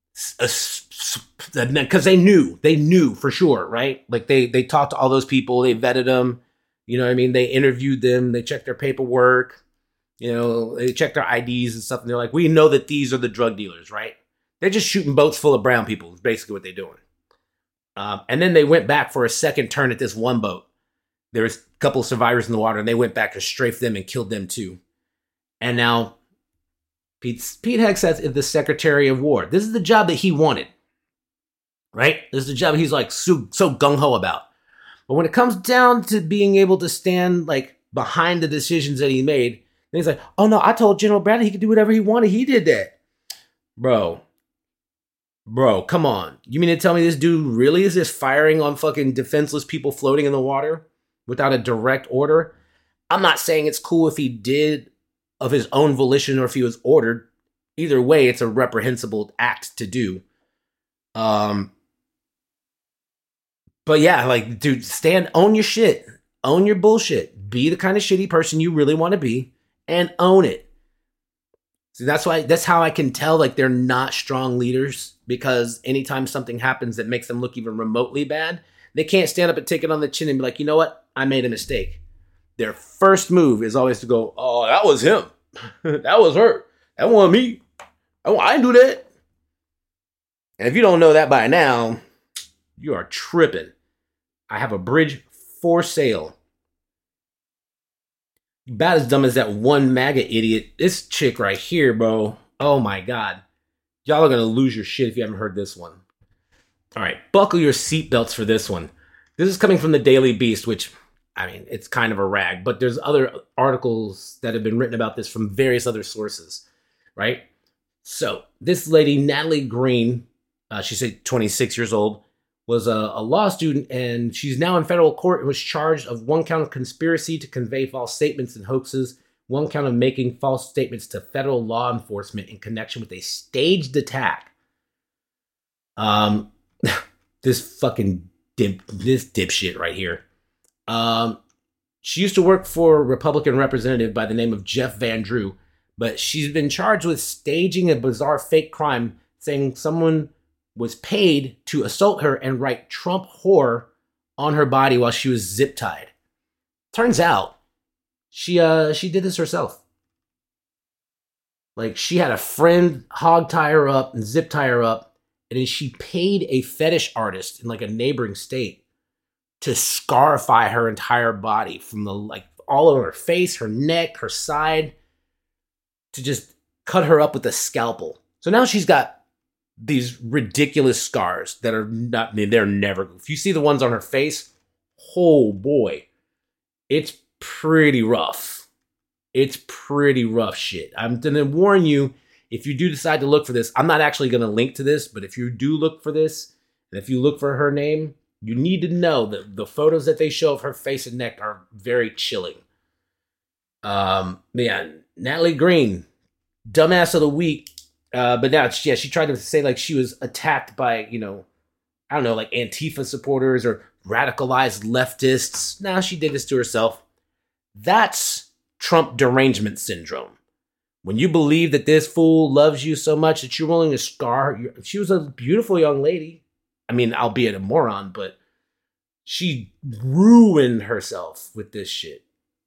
because they knew, they knew for sure, right? Like, they they talked to all those people, they vetted them, you know what I mean? They interviewed them, they checked their paperwork, you know, they checked their I Ds and stuff, and they're like, we know that these are the drug dealers, right? They're just shooting boats full of brown people, is basically what they're doing. Um, and then they went back for a second turn at this one boat. There was a couple of survivors in the water, and they went back to strafe them and killed them too. And now Pete, Pete Hegseth is the Secretary of War. This is the job that he wanted, right? This is the job he's like so, so gung-ho about. But when it comes down to being able to stand like behind the decisions that he made, then he's like, oh no, I told General Bradley he could do whatever he wanted. He did that. Bro. Bro, come on. You mean to tell me this dude really is just firing on fucking defenseless people floating in the water without a direct order? I'm not saying it's cool if he did of his own volition or if he was ordered. Either way, it's a reprehensible act to do. Um, but yeah, like, dude, stand, own your shit. Own your bullshit. Be the kind of shitty person you really want to be and own it. See, that's why, that's how I can tell, like, they're not strong leaders, because anytime something happens that makes them look even remotely bad, they can't stand up and take it on the chin and be like, you know what? I made a mistake. Their first move is always to go, oh, that was him. That was her. That wasn't me. Oh, I didn't do that. And if you don't know that by now, you are tripping. I have a bridge for sale. About as dumb as that one MAGA idiot. This chick right here, bro. Oh my God. Y'all are going to lose your shit if you haven't heard this one. All right, buckle your seatbelts for this one. This is coming from the Daily Beast, which, I mean, it's kind of a rag, but there's other articles that have been written about this from various other sources, right? So this lady, Natalie Green, uh, she's twenty-six years old, was a, a law student, and she's now in federal court and was charged of one count of conspiracy to convey false statements and hoaxes, one count of making false statements to federal law enforcement in connection with a staged attack. Um, this fucking dip, this dipshit right here. Um, she used to work for a Republican representative by the name of Jeff Van Drew, but she's been charged with staging a bizarre fake crime, saying someone was paid to assault her and write Trump whore on her body while she was zip tied. Turns out, she uh she did this herself. Like, she had a friend hog tie her up and zip tie her up, and then she paid a fetish artist in like a neighboring state to scarify her entire body from the, like, all over her face, her neck, her side, to just cut her up with a scalpel. So now she's got these ridiculous scars that are not, I mean, they're never, if you see the ones on her face, oh boy, it's pretty rough. It's pretty rough shit. I'm going to warn you, if you do decide to look for this, I'm not actually going to link to this, but if you do look for this, and if you look for her name, you need to know that the photos that they show of her face and neck are very chilling. Um, man, Natalie Green, dumbass of the week. Uh, but now, yeah, she tried to say like she was attacked by, you know, I don't know, like Antifa supporters or radicalized leftists. Now she did this to herself. That's Trump derangement syndrome. When you believe that this fool loves you so much that you're willing to scar her. She was a beautiful young lady. I mean, albeit a moron, but she ruined herself with this shit.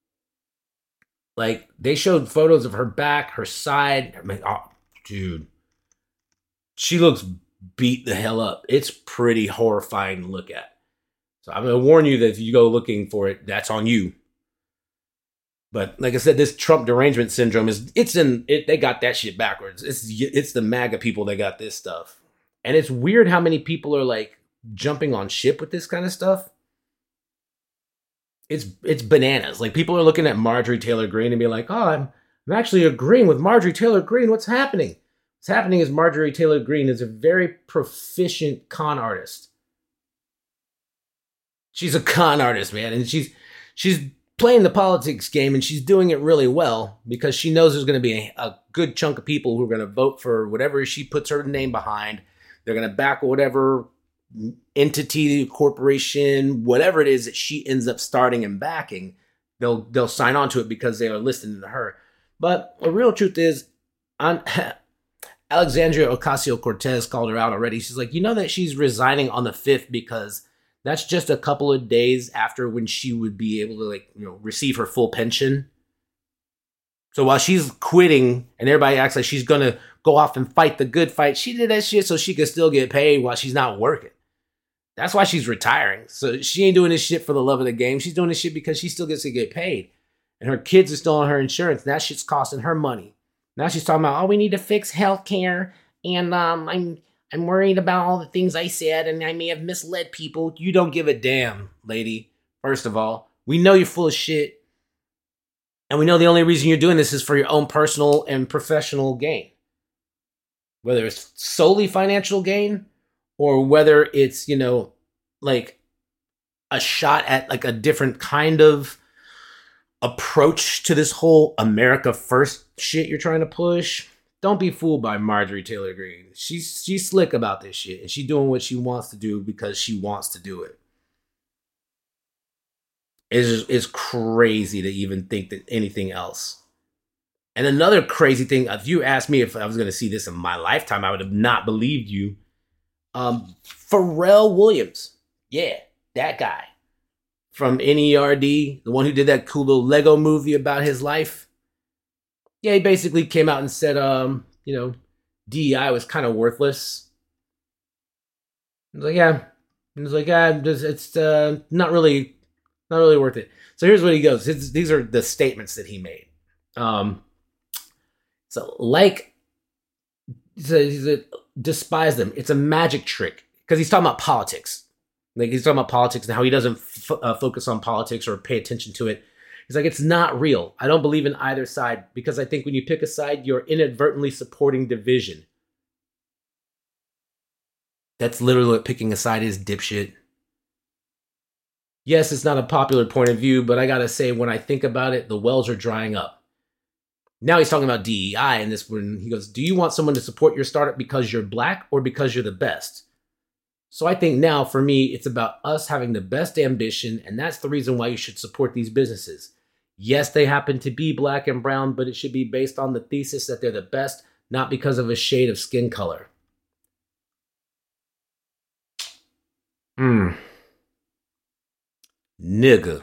Like, they showed photos of her back, her side. I mean, oh, dude. She looks beat the hell up. It's pretty horrifying to look at. So I'm going to warn you that if you go looking for it, that's on you. But like I said, this Trump derangement syndrome is, it's in, it, they got that shit backwards. It's, it's the MAGA people that got this stuff. And it's weird how many people are like jumping on ship with this kind of stuff. It's it's bananas. Like, people are looking at Marjorie Taylor Greene and be like, oh, I'm, I'm actually agreeing with Marjorie Taylor Greene. What's happening? What's happening is Marjorie Taylor Greene is a very proficient con artist. She's a con artist, man. And she's she's playing the politics game, and she's doing it really well because she knows there's going to be a, a good chunk of people who are going to vote for whatever she puts her name behind. They're going to back whatever entity, corporation, whatever it is that she ends up starting and backing. They'll they'll sign on to it because they are listening to her. But the real truth is, on, Alexandria Ocasio-Cortez called her out already. She's like, you know that she's resigning on the fifth because that's just a couple of days after when she would be able to, like, you know, receive her full pension. So while she's quitting and everybody acts like she's going to go off and fight the good fight, she did that shit so she could still get paid while she's not working. That's why she's retiring. So she ain't doing this shit for the love of the game. She's doing this shit because she still gets to get paid. And her kids are still on her insurance. That shit's costing her money. Now she's talking about, oh, we need to fix healthcare. And um, I'm I'm worried about all the things I said. And I may have misled people. You don't give a damn, lady. First of all, we know you're full of shit. And we know the only reason you're doing this is for your own personal and professional gain. Whether it's solely financial gain or whether it's, you know, like a shot at like a different kind of approach to this whole America First shit you're trying to push. Don't be fooled by Marjorie Taylor Greene. She's she's slick about this shit, and she's doing what she wants to do because she wants to do it. It's just, it's crazy to even think that anything else. And another crazy thing, if you asked me if I was going to see this in my lifetime, I would have not believed you. Um, Pharrell Williams. Yeah, that guy. From N E R D, the one who did that cool little Lego movie about his life. Yeah, he basically came out and said, um, you know, D E I was kind of worthless. I was like, yeah. He was like, yeah, it's uh, not really... Not really worth it. So here's what he goes. His, these are the statements that he made. Um, so like he said, he said despise them. It's a magic trick because he's talking about politics. Like he's talking about politics and how he doesn't f- uh, focus on politics or pay attention to it. He's like, it's not real. I don't believe in either side because I think when you pick a side, you're inadvertently supporting division. That's literally what picking a side is, dipshit. Yes, it's not a popular point of view, but I gotta say, when I think about it, the wells are drying up. Now he's talking about D E I in this one. He goes, do you want someone to support your startup because you're black or because you're the best? So I think now, for me, it's about us having the best ambition, and that's the reason why you should support these businesses. Yes, they happen to be black and brown, but it should be based on the thesis that they're the best, not because of a shade of skin color. Hmm. Nigga.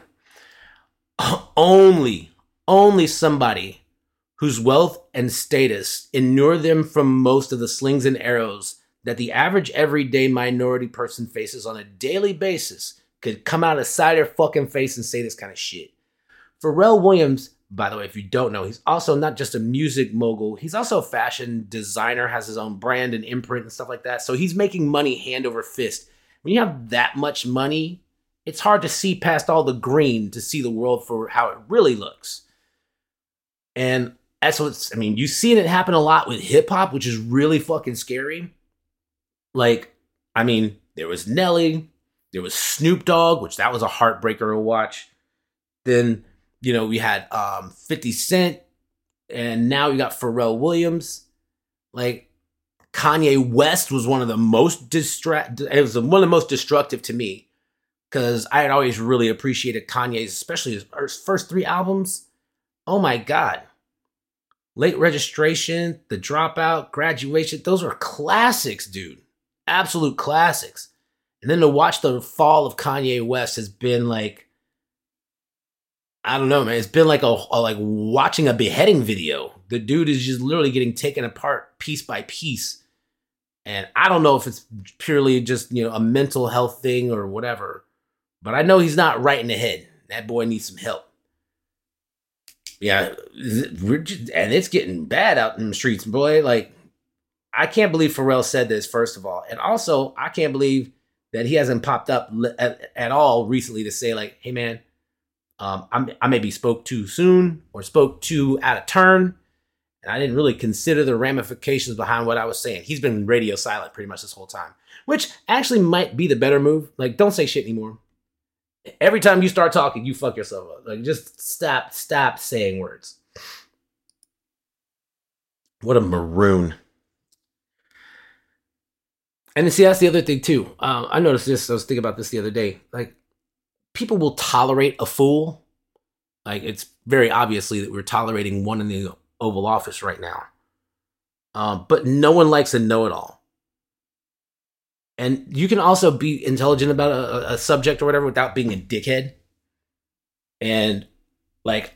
Only, only somebody whose wealth and status inure them from most of the slings and arrows that the average everyday minority person faces on a daily basis could come out of the side of their fucking face and say this kind of shit. Pharrell Williams, by the way, if you don't know, he's also not just a music mogul. He's also a fashion designer, has his own brand and imprint and stuff like that. So he's making money hand over fist. When you have that much money, it's hard to see past all the green to see the world for how it really looks. And that's what's, I mean, you've seen it happen a lot with hip hop, which is really fucking scary. Like, I mean, there was Nelly, there was Snoop Dogg, which that was a heartbreaker to watch. Then, you know, we had um, fifty Cent, and now we got Pharrell Williams. Like, Kanye West was one of the most distract. It was one of the most destructive to me because I had always really appreciated Kanye's, especially his first three albums. Oh my God. Late Registration, The Dropout, Graduation, those were classics, dude. Absolute classics. And then to watch the fall of Kanye West has been like, I don't know, man. It's been like a, a like watching a beheading video. The dude is just literally getting taken apart piece by piece. And I don't know if it's purely just, you know, a mental health thing or whatever. But I know he's not right in the head. That boy needs some help. Yeah, we're just, and it's getting bad out in the streets, boy. Like, I can't believe Pharrell said this, first of all. And also, I can't believe that he hasn't popped up at, at all recently to say, like, hey, man, um, I'm, I maybe spoke too soon or spoke too out of turn. And I didn't really consider the ramifications behind what I was saying. He's been radio silent pretty much this whole time, which actually might be the better move. Like, don't say shit anymore. Every time you start talking, you fuck yourself up. Like, just stop, stop saying words. What a maroon. And see, that's the other thing, too. Um, I noticed this. I was thinking about this the other day. Like, people will tolerate a fool. Like, it's very obviously that we're tolerating one in the Oval Office right now. Um, but no one likes a know-it-all. And you can also be intelligent about a, a subject or whatever without being a dickhead. And, like,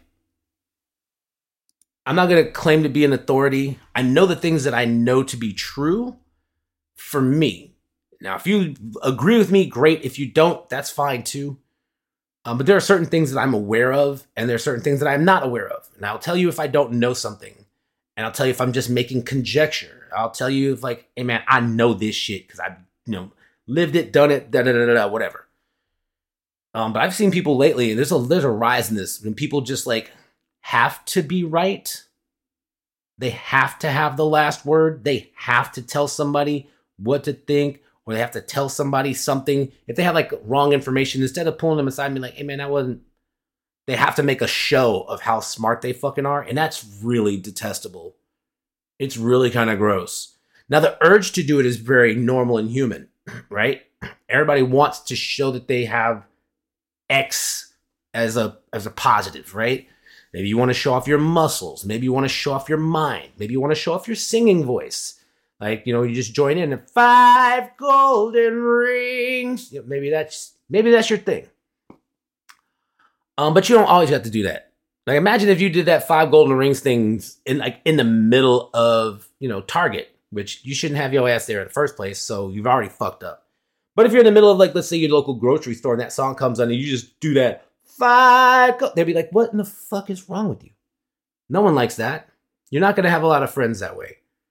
I'm not going to claim to be an authority. I know the things that I know to be true for me. Now, if you agree with me, great. If you don't, that's fine too. Um, but there are certain things that I'm aware of, and there are certain things that I'm not aware of. And I'll tell you if I don't know something. And I'll tell you if I'm just making conjecture. I'll tell you if, like, hey, man, I know this shit because I've, you know, lived it, done it, da da da da, whatever. Um, but I've seen people lately, there's a, there's a rise in this, when people just, like, have to be right. They have to have the last word. They have to tell somebody what to think, or they have to tell somebody something. If they have, like, wrong information, instead of pulling them aside and being like, hey, man, that wasn't, they have to make a show of how smart they fucking are. And that's really detestable. It's really kind of gross. Now, the urge to do it is very normal and human, right? Everybody wants to show that they have X as a, as a positive, right? Maybe you want to show off your muscles. Maybe you want to show off your mind. Maybe you want to show off your singing voice. Like, you know, you just join in and five golden rings. You know, maybe that's maybe that's your thing. Um, but you don't always have to do that. Like, imagine if you did that five golden rings things in like in the middle of, you know, Target, which you shouldn't have your ass there in the first place. So you've already fucked up. But if you're in the middle of, like, let's say your local grocery store and that song comes on and you just do that five, go- they'll be like, what in the fuck is wrong with you? No one likes that. You're not going to have a lot of friends that way.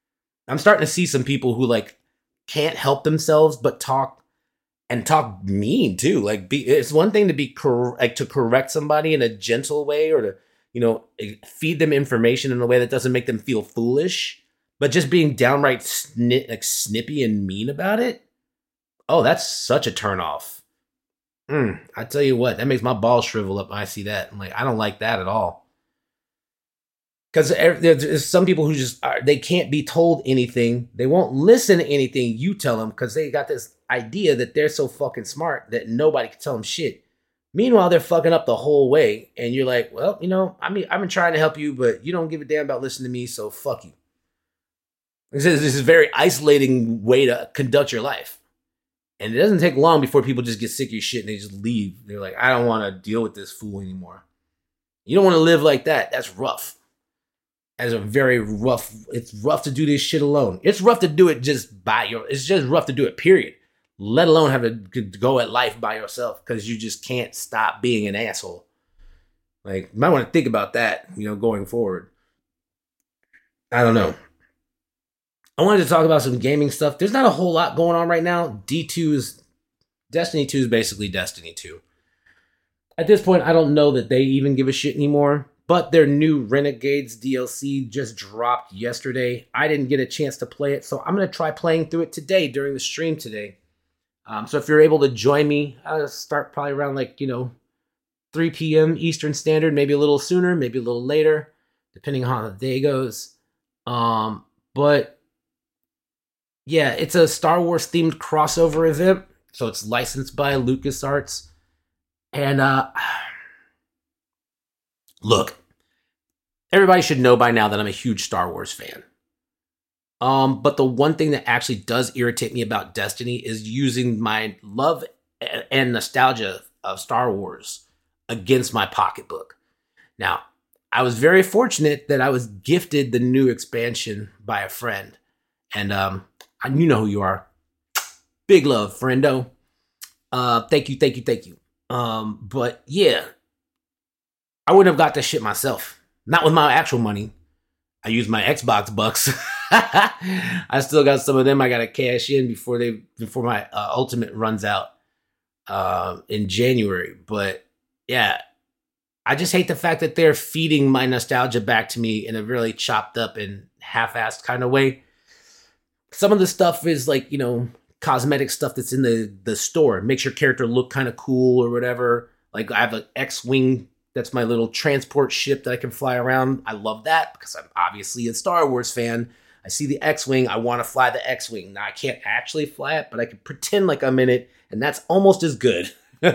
I'm starting to see some people who like can't help themselves but talk and talk mean too. Like, be it's one thing to be cor- like to correct somebody in a gentle way or to, you know, eh, feed them information in a way that doesn't make them feel foolish, but just being downright sni- like snippy and mean about it. Oh, that's such a turnoff. Mm, I tell you what, that makes my balls shrivel up when I see that. I'm like, I don't like that at all. Because there's some people who just are, they can't be told anything. They won't listen to anything you tell them because they got this idea that they're so fucking smart that nobody can tell them shit. Meanwhile, they're fucking up the whole way, and you're like, well, you know, I mean, I've been trying to help you, but you don't give a damn about listening to me, so fuck you. This is, this is a very isolating way to conduct your life. And it doesn't take long before people just get sick of your shit and they just leave. They're like, I don't want to deal with this fool anymore. You don't want to live like that. That's rough. As a very rough, it's rough to do this shit alone. It's rough to do it just by your, it's just rough to do it, period. Let alone have to go at life by yourself because you just can't stop being an asshole. Like, you might want to think about that, you know, going forward. I don't know. I wanted to talk about some gaming stuff. There's not a whole lot going on right now. D two is, Destiny two is basically Destiny two. At this point, I don't know that they even give a shit anymore. But their new Renegades D L C just dropped yesterday. I didn't get a chance to play it, so I'm going to try playing through it today during the stream today. Um, so if you're able to join me, I'll start probably around like, you know, three p.m. Eastern Standard, maybe a little sooner, maybe a little later, depending on how the day goes. Um, but yeah, it's a Star Wars themed crossover event. So it's licensed by LucasArts. And uh, look, everybody should know by now that I'm a huge Star Wars fan. Um, but the one thing that actually does irritate me about Destiny is using my love and nostalgia of Star Wars against my pocketbook. Now, I was very fortunate that I was gifted the new expansion by a friend. And um, you know who you are. Big love, friendo. Uh, thank you, thank you, thank you. Um, but yeah, I wouldn't have got this shit myself. Not with my actual money. I used my Xbox bucks. I still got some of them I got to cash in before they before my uh, Ultimate runs out uh, in January. But yeah, I just hate the fact that they're feeding my nostalgia back to me in a really chopped up and half-assed kind of way. Some of the stuff is like, you know, cosmetic stuff that's in the, the store. It makes your character look kind of cool or whatever. Like I have an X-Wing. That's my little transport ship that I can fly around. I love that because I'm obviously a Star Wars fan. I see the X-Wing. I want to fly the X-Wing. Now, I can't actually fly it, but I can pretend like I'm in it, and that's almost as good.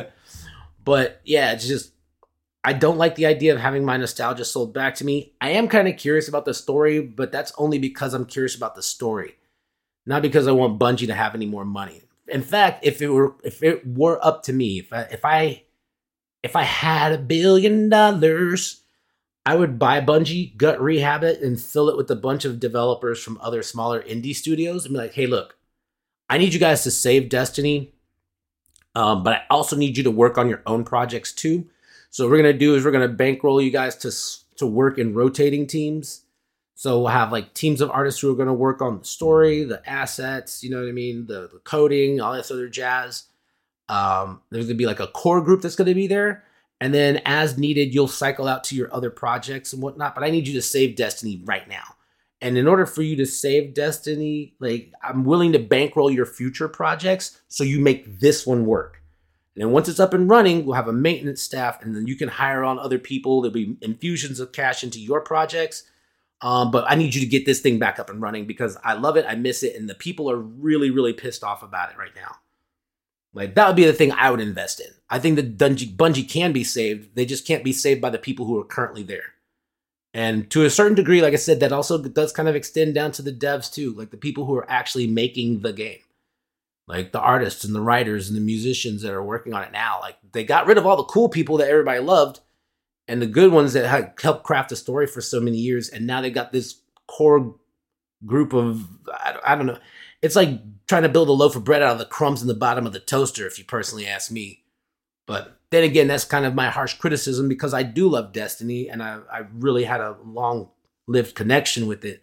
But yeah, it's just, I don't like the idea of having my nostalgia sold back to me. I am kind of curious about the story, but that's only because I'm curious about the story, not because I want Bungie to have any more money. In fact, if it were if it were up to me, if I if I if I had a billion dollars, I would buy Bungie, gut rehab it, and fill it with a bunch of developers from other smaller indie studios and be like, hey, look, I need you guys to save Destiny, um, but I also need you to work on your own projects too. So what we're going to do is we're going to bankroll you guys to, to work in rotating teams. So we'll have like teams of artists who are going to work on the story, the assets, you know what I mean, the, the coding, all this other jazz. Um, there's going to be like a core group that's going to be there. And then as needed, you'll cycle out to your other projects and whatnot. But I need you to save Destiny right now. And in order for you to save Destiny, like I'm willing to bankroll your future projects so you make this one work. And then once it's up and running, we'll have a maintenance staff and then you can hire on other people. There'll be infusions of cash into your projects. Um, but I need you to get this thing back up and running because I love it. I miss it. And the people are really, really pissed off about it right now. Like, that would be the thing I would invest in. I think that Bungie, Bungie can be saved. They just can't be saved by the people who are currently there. And to a certain degree, like I said, that also does kind of extend down to the devs too. Like the people who are actually making the game. Like the artists and the writers and the musicians that are working on it now. Like they got rid of all the cool people that everybody loved. And the good ones that had helped craft the story for so many years. And now they got this core group of, I, I don't know. It's like trying to build a loaf of bread out of the crumbs in the bottom of the toaster, if you personally ask me. But then again, that's kind of my harsh criticism because I do love Destiny and I, I really had a long-lived connection with it.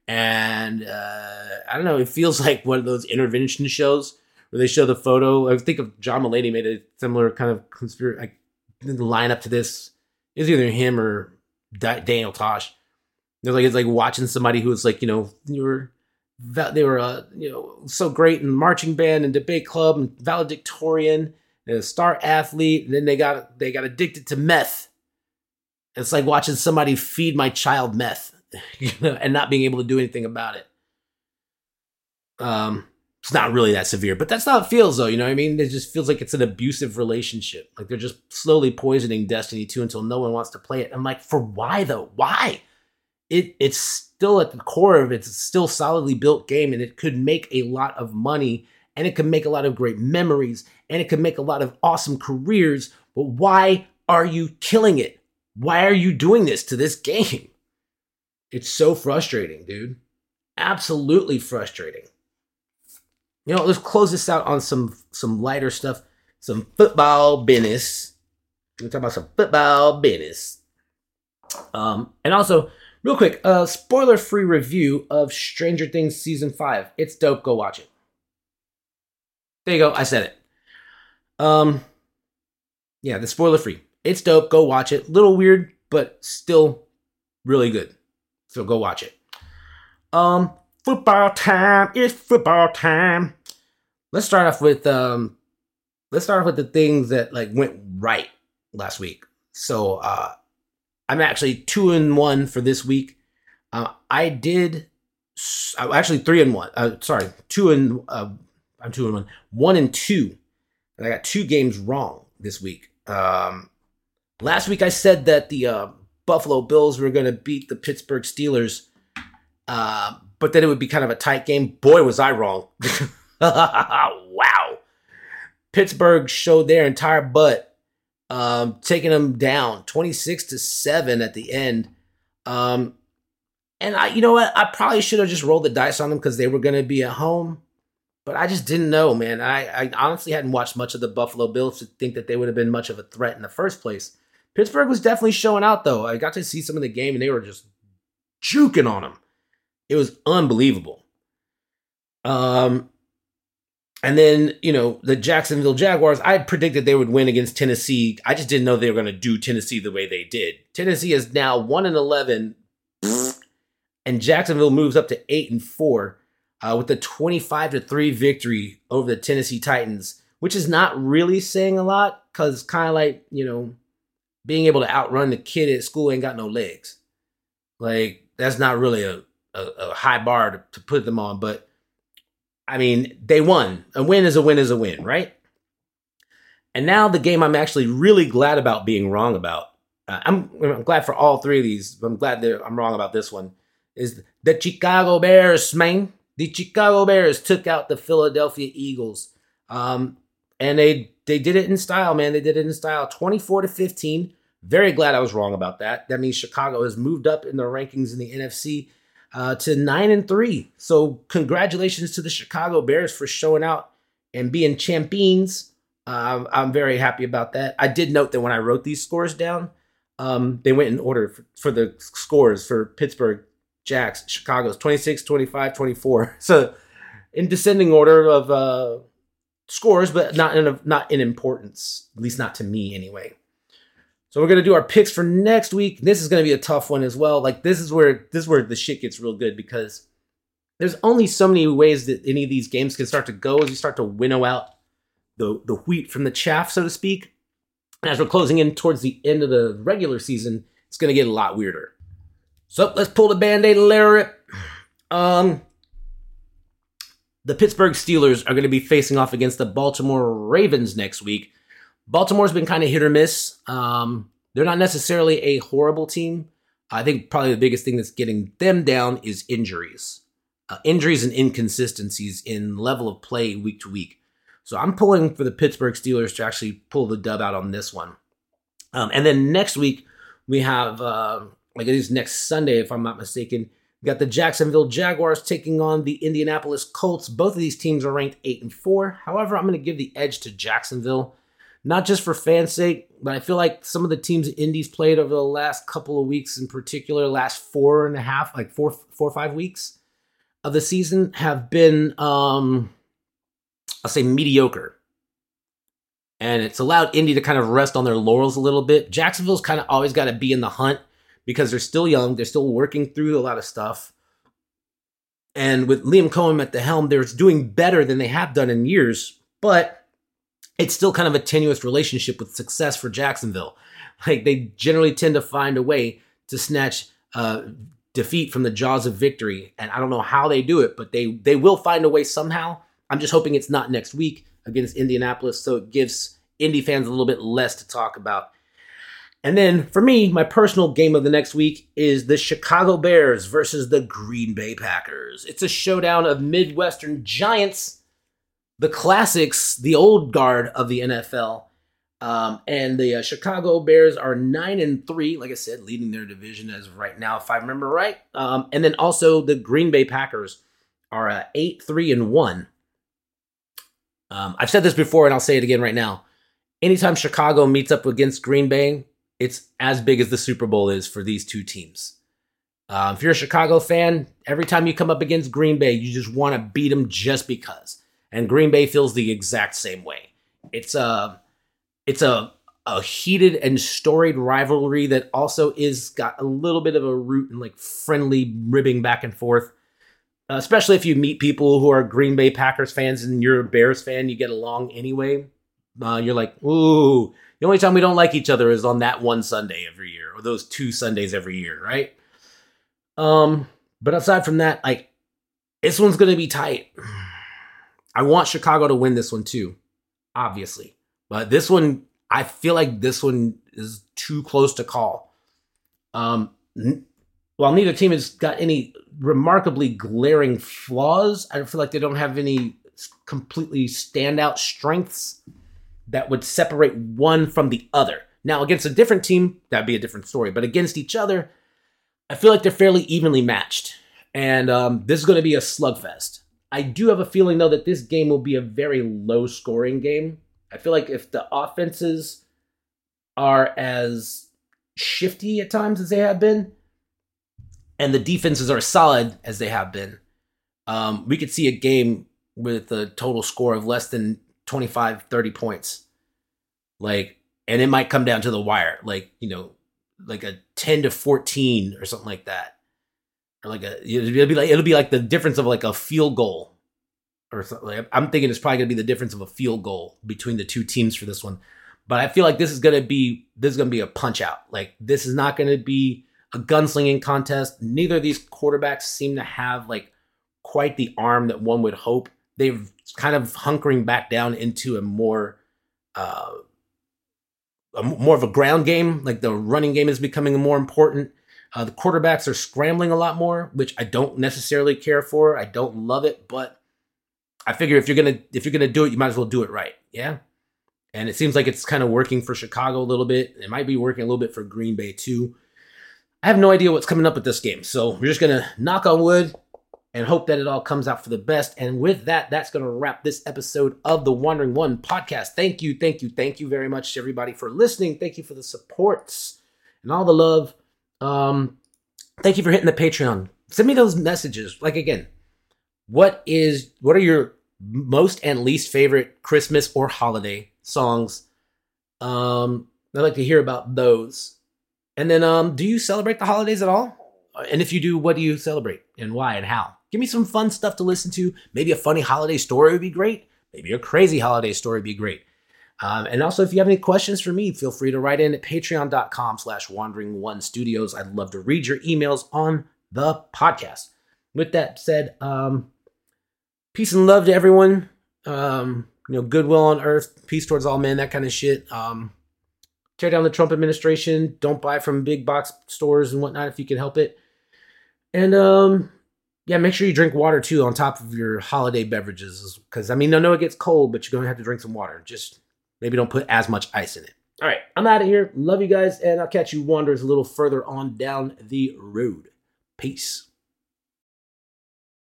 And uh, I don't know, it feels like one of those intervention shows where they show the photo. I think of John Mulaney made a similar kind of conspiracy, like, line up to this. It's either him or Daniel Tosh. It's like it's like watching somebody who's like, you know, you were they were uh, you know, so great in marching band and debate club and valedictorian and a star athlete, and then they got they got addicted to meth. It's like watching somebody feed my child meth, you know, and not being able to do anything about it. Um, it's not really that severe, but that's how it feels, though. You know what I mean? It just feels like it's an abusive relationship. Like they're just slowly poisoning Destiny two until no one wants to play it. I'm like, for why though? Why? It it's still at the core of it, it's still solidly built game, and it could make a lot of money, and it could make a lot of great memories, and it could make a lot of awesome careers. But why are you killing it? Why are you doing this to this game? It's so frustrating, dude. Absolutely frustrating. You know, let's close this out on some some lighter stuff, some football business. We're talking about some football business. Um, and also, real quick, uh, spoiler-free review of Stranger Things Season five. It's dope. Go watch it. There you go. I said it. Um, yeah, the spoiler-free. It's dope. Go watch it. Little weird, but still really good. So go watch it. Um, football time. It's football time. Let's start off with um, let's start off with the things that like went right last week. So uh, I'm actually two and one for this week. Uh, I did uh, actually three and one. Uh, sorry, two and uh, I'm two and one. One and two. And I got two games wrong this week. Um, last week I said that the uh, Buffalo Bills were going to beat the Pittsburgh Steelers, uh, but that it would be kind of a tight game. Boy, was I wrong. Wow. Pittsburgh showed their entire butt, um, taking them down twenty-six to seven at the end. Um, and I, you know what? I probably should have just rolled the dice on them because they were going to be at home, but I just didn't know, man. I, I honestly hadn't watched much of the Buffalo Bills to think that they would have been much of a threat in the first place. Pittsburgh was definitely showing out, though. I got to see some of the game, and they were just juking on them. It was unbelievable. Um, and then, you know, the Jacksonville Jaguars, I predicted they would win against Tennessee. I just didn't know they were going to do Tennessee the way they did. Tennessee is now one and eleven, and Jacksonville moves up to eight and four uh, with a twenty-five to three victory over the Tennessee Titans, which is not really saying a lot because kind of like, you know, being able to outrun the kid at school ain't got no legs. Like, that's not really a, a, a high bar to, to put them on. But, I mean, they won. A win is a win is a win, right? And now the game I'm actually really glad about being wrong about. Uh, I'm, I'm glad for all three of these. But I'm glad that I'm wrong about this one. Is the Chicago Bears, man. The Chicago Bears took out the Philadelphia Eagles. Um, and they they did it in style, man. They did it in style. twenty-four to fifteen. Very glad I was wrong about that. That means Chicago has moved up in the rankings in the N F C uh, to nine and three. So congratulations to the Chicago Bears for showing out and being champions. Uh, I'm very happy about that. I did note that when I wrote these scores down, um, they went in order for, for the scores for Pittsburgh, Jacks, Chicago's twenty-six, twenty-five, twenty-four. So in descending order of uh, scores, but not in a, not in importance, at least not to me anyway. So we're gonna do our picks for next week. This is gonna be a tough one as well. Like this is where this is where the shit gets real good because there's only so many ways that any of these games can start to go as you start to winnow out the the wheat from the chaff, so to speak. And as we're closing in towards the end of the regular season, it's gonna get a lot weirder. So let's pull the Band-Aid and layer it. Um, the Pittsburgh Steelers are going to be facing off against the Baltimore Ravens next week. Baltimore's been kind of hit or miss. Um, they're not necessarily a horrible team. I think probably the biggest thing that's getting them down is injuries. Uh, injuries and inconsistencies in level of play week to week. So I'm pulling for the Pittsburgh Steelers to actually pull the dub out on this one. Um, and then next week, we have, uh, like it is next Sunday, if I'm not mistaken, we got the Jacksonville Jaguars taking on the Indianapolis Colts. Both of these teams are ranked eight and four. However, I'm going to give the edge to Jacksonville. not just for fans' sake, but I feel like some of the teams Indy's played over the last couple of weeks, in particular, last four and a half, like four, four or five weeks of the season, have been, um, I'll say, mediocre. And it's allowed Indy to kind of rest on their laurels a little bit. Jacksonville's kind of always got to be in the hunt because they're still young. They're still working through a lot of stuff. And with Liam Cohen at the helm, they're doing better than they have done in years. But it's still kind of a tenuous relationship with success for Jacksonville. Like, they generally tend to find a way to snatch uh, defeat from the jaws of victory. And I don't know how they do it, but they, they will find a way somehow. I'm just hoping it's not next week against Indianapolis, so it gives Indy fans a little bit less to talk about. And then for me, my personal game of the next week is the Chicago Bears versus the Green Bay Packers. It's a showdown of Midwestern giants, the classics, the old guard of the N F L. Um, and the uh, Chicago Bears are nine and three, like I said, leading their division as of right now, if I remember right. Um, and then also the Green Bay Packers are uh, eight three and one. Um, I've said this before, and I'll say it again right now. Anytime Chicago meets up against Green Bay, it's as big as the Super Bowl is for these two teams. Uh, if you're a Chicago fan, every time you come up against Green Bay, you just want to beat them just because. And Green Bay feels the exact same way. It's a, it's a, a heated and storied rivalry that also is got a little bit of a root in like friendly ribbing back and forth. Uh, especially if you meet people who are Green Bay Packers fans and you're a Bears fan, you get along anyway. Uh, you're like, ooh, the only time we don't like each other is on that one Sunday every year, or those two Sundays every year, right? Um, but aside from that, like, this one's going to be tight. I want Chicago to win this one too, obviously. But this one, I feel like this one is too close to call. Um, n- while neither team has got any remarkably glaring flaws, I feel like they don't have any completely standout strengths that would separate one from the other. Now, against a different team, that'd be a different story. But against each other, I feel like they're fairly evenly matched. And um, this is going to be a slugfest. I do have a feeling, though, that this game will be a very low-scoring game. I feel like if the offenses are as shifty at times as they have been, and the defenses are solid as they have been, um, we could see a game with a total score of less than twenty-five, thirty points. Like, and it might come down to the wire, like, you know, like a ten to fourteen or something like that. Or like a, it'll be like, it'll be like the difference of like a field goal or something. Like, I'm thinking it's probably going to be the difference of a field goal between the two teams for this one. But I feel like this is going to be, this is going to be a punch out. Like, this is not going to be a gunslinging contest. Neither of these quarterbacks seem to have like quite the arm that one would hope. They've kind of hunkering back down into a more, uh, a, more of a ground game. Like, the running game is becoming more important. Uh, the quarterbacks are scrambling a lot more, which I don't necessarily care for. I don't love it, but I figure if you're gonna if you're gonna do it, you might as well do it right. Yeah. And it seems like it's kind of working for Chicago a little bit. It might be working a little bit for Green Bay too. I have no idea what's coming up with this game, so we're just gonna knock on wood and hope that it all comes out for the best. And with that, that's gonna wrap this episode of the Wandering One podcast. Thank you, thank you, thank you very much to everybody for listening. Thank you for the supports and all the love. Um, thank you for hitting the Patreon. Send me those messages. Like, again, what is what are your most and least favorite Christmas or holiday songs? Um, I'd like to hear about those. And then, um, do you celebrate the holidays at all? And if you do, what do you celebrate and why and how? Give me some fun stuff to listen to. Maybe a funny holiday story would be great. Maybe a crazy holiday story would be great. Um, and also, if you have any questions for me, feel free to write in at patreon.com slash wandering one studios. I'd love to read your emails on the podcast. With that said, um, peace and love to everyone. Um, you know, goodwill on earth, peace towards all men, that kind of shit. Um, tear down the Trump administration. Don't buy from big box stores and whatnot if you can help it. And um, yeah, make sure you drink water too on top of your holiday beverages. Because, I mean, I know it gets cold, but you're going to have to drink some water. Just maybe don't put as much ice in it. All right, I'm out of here. Love you guys, and I'll catch you wanderers a little further on down the road. Peace.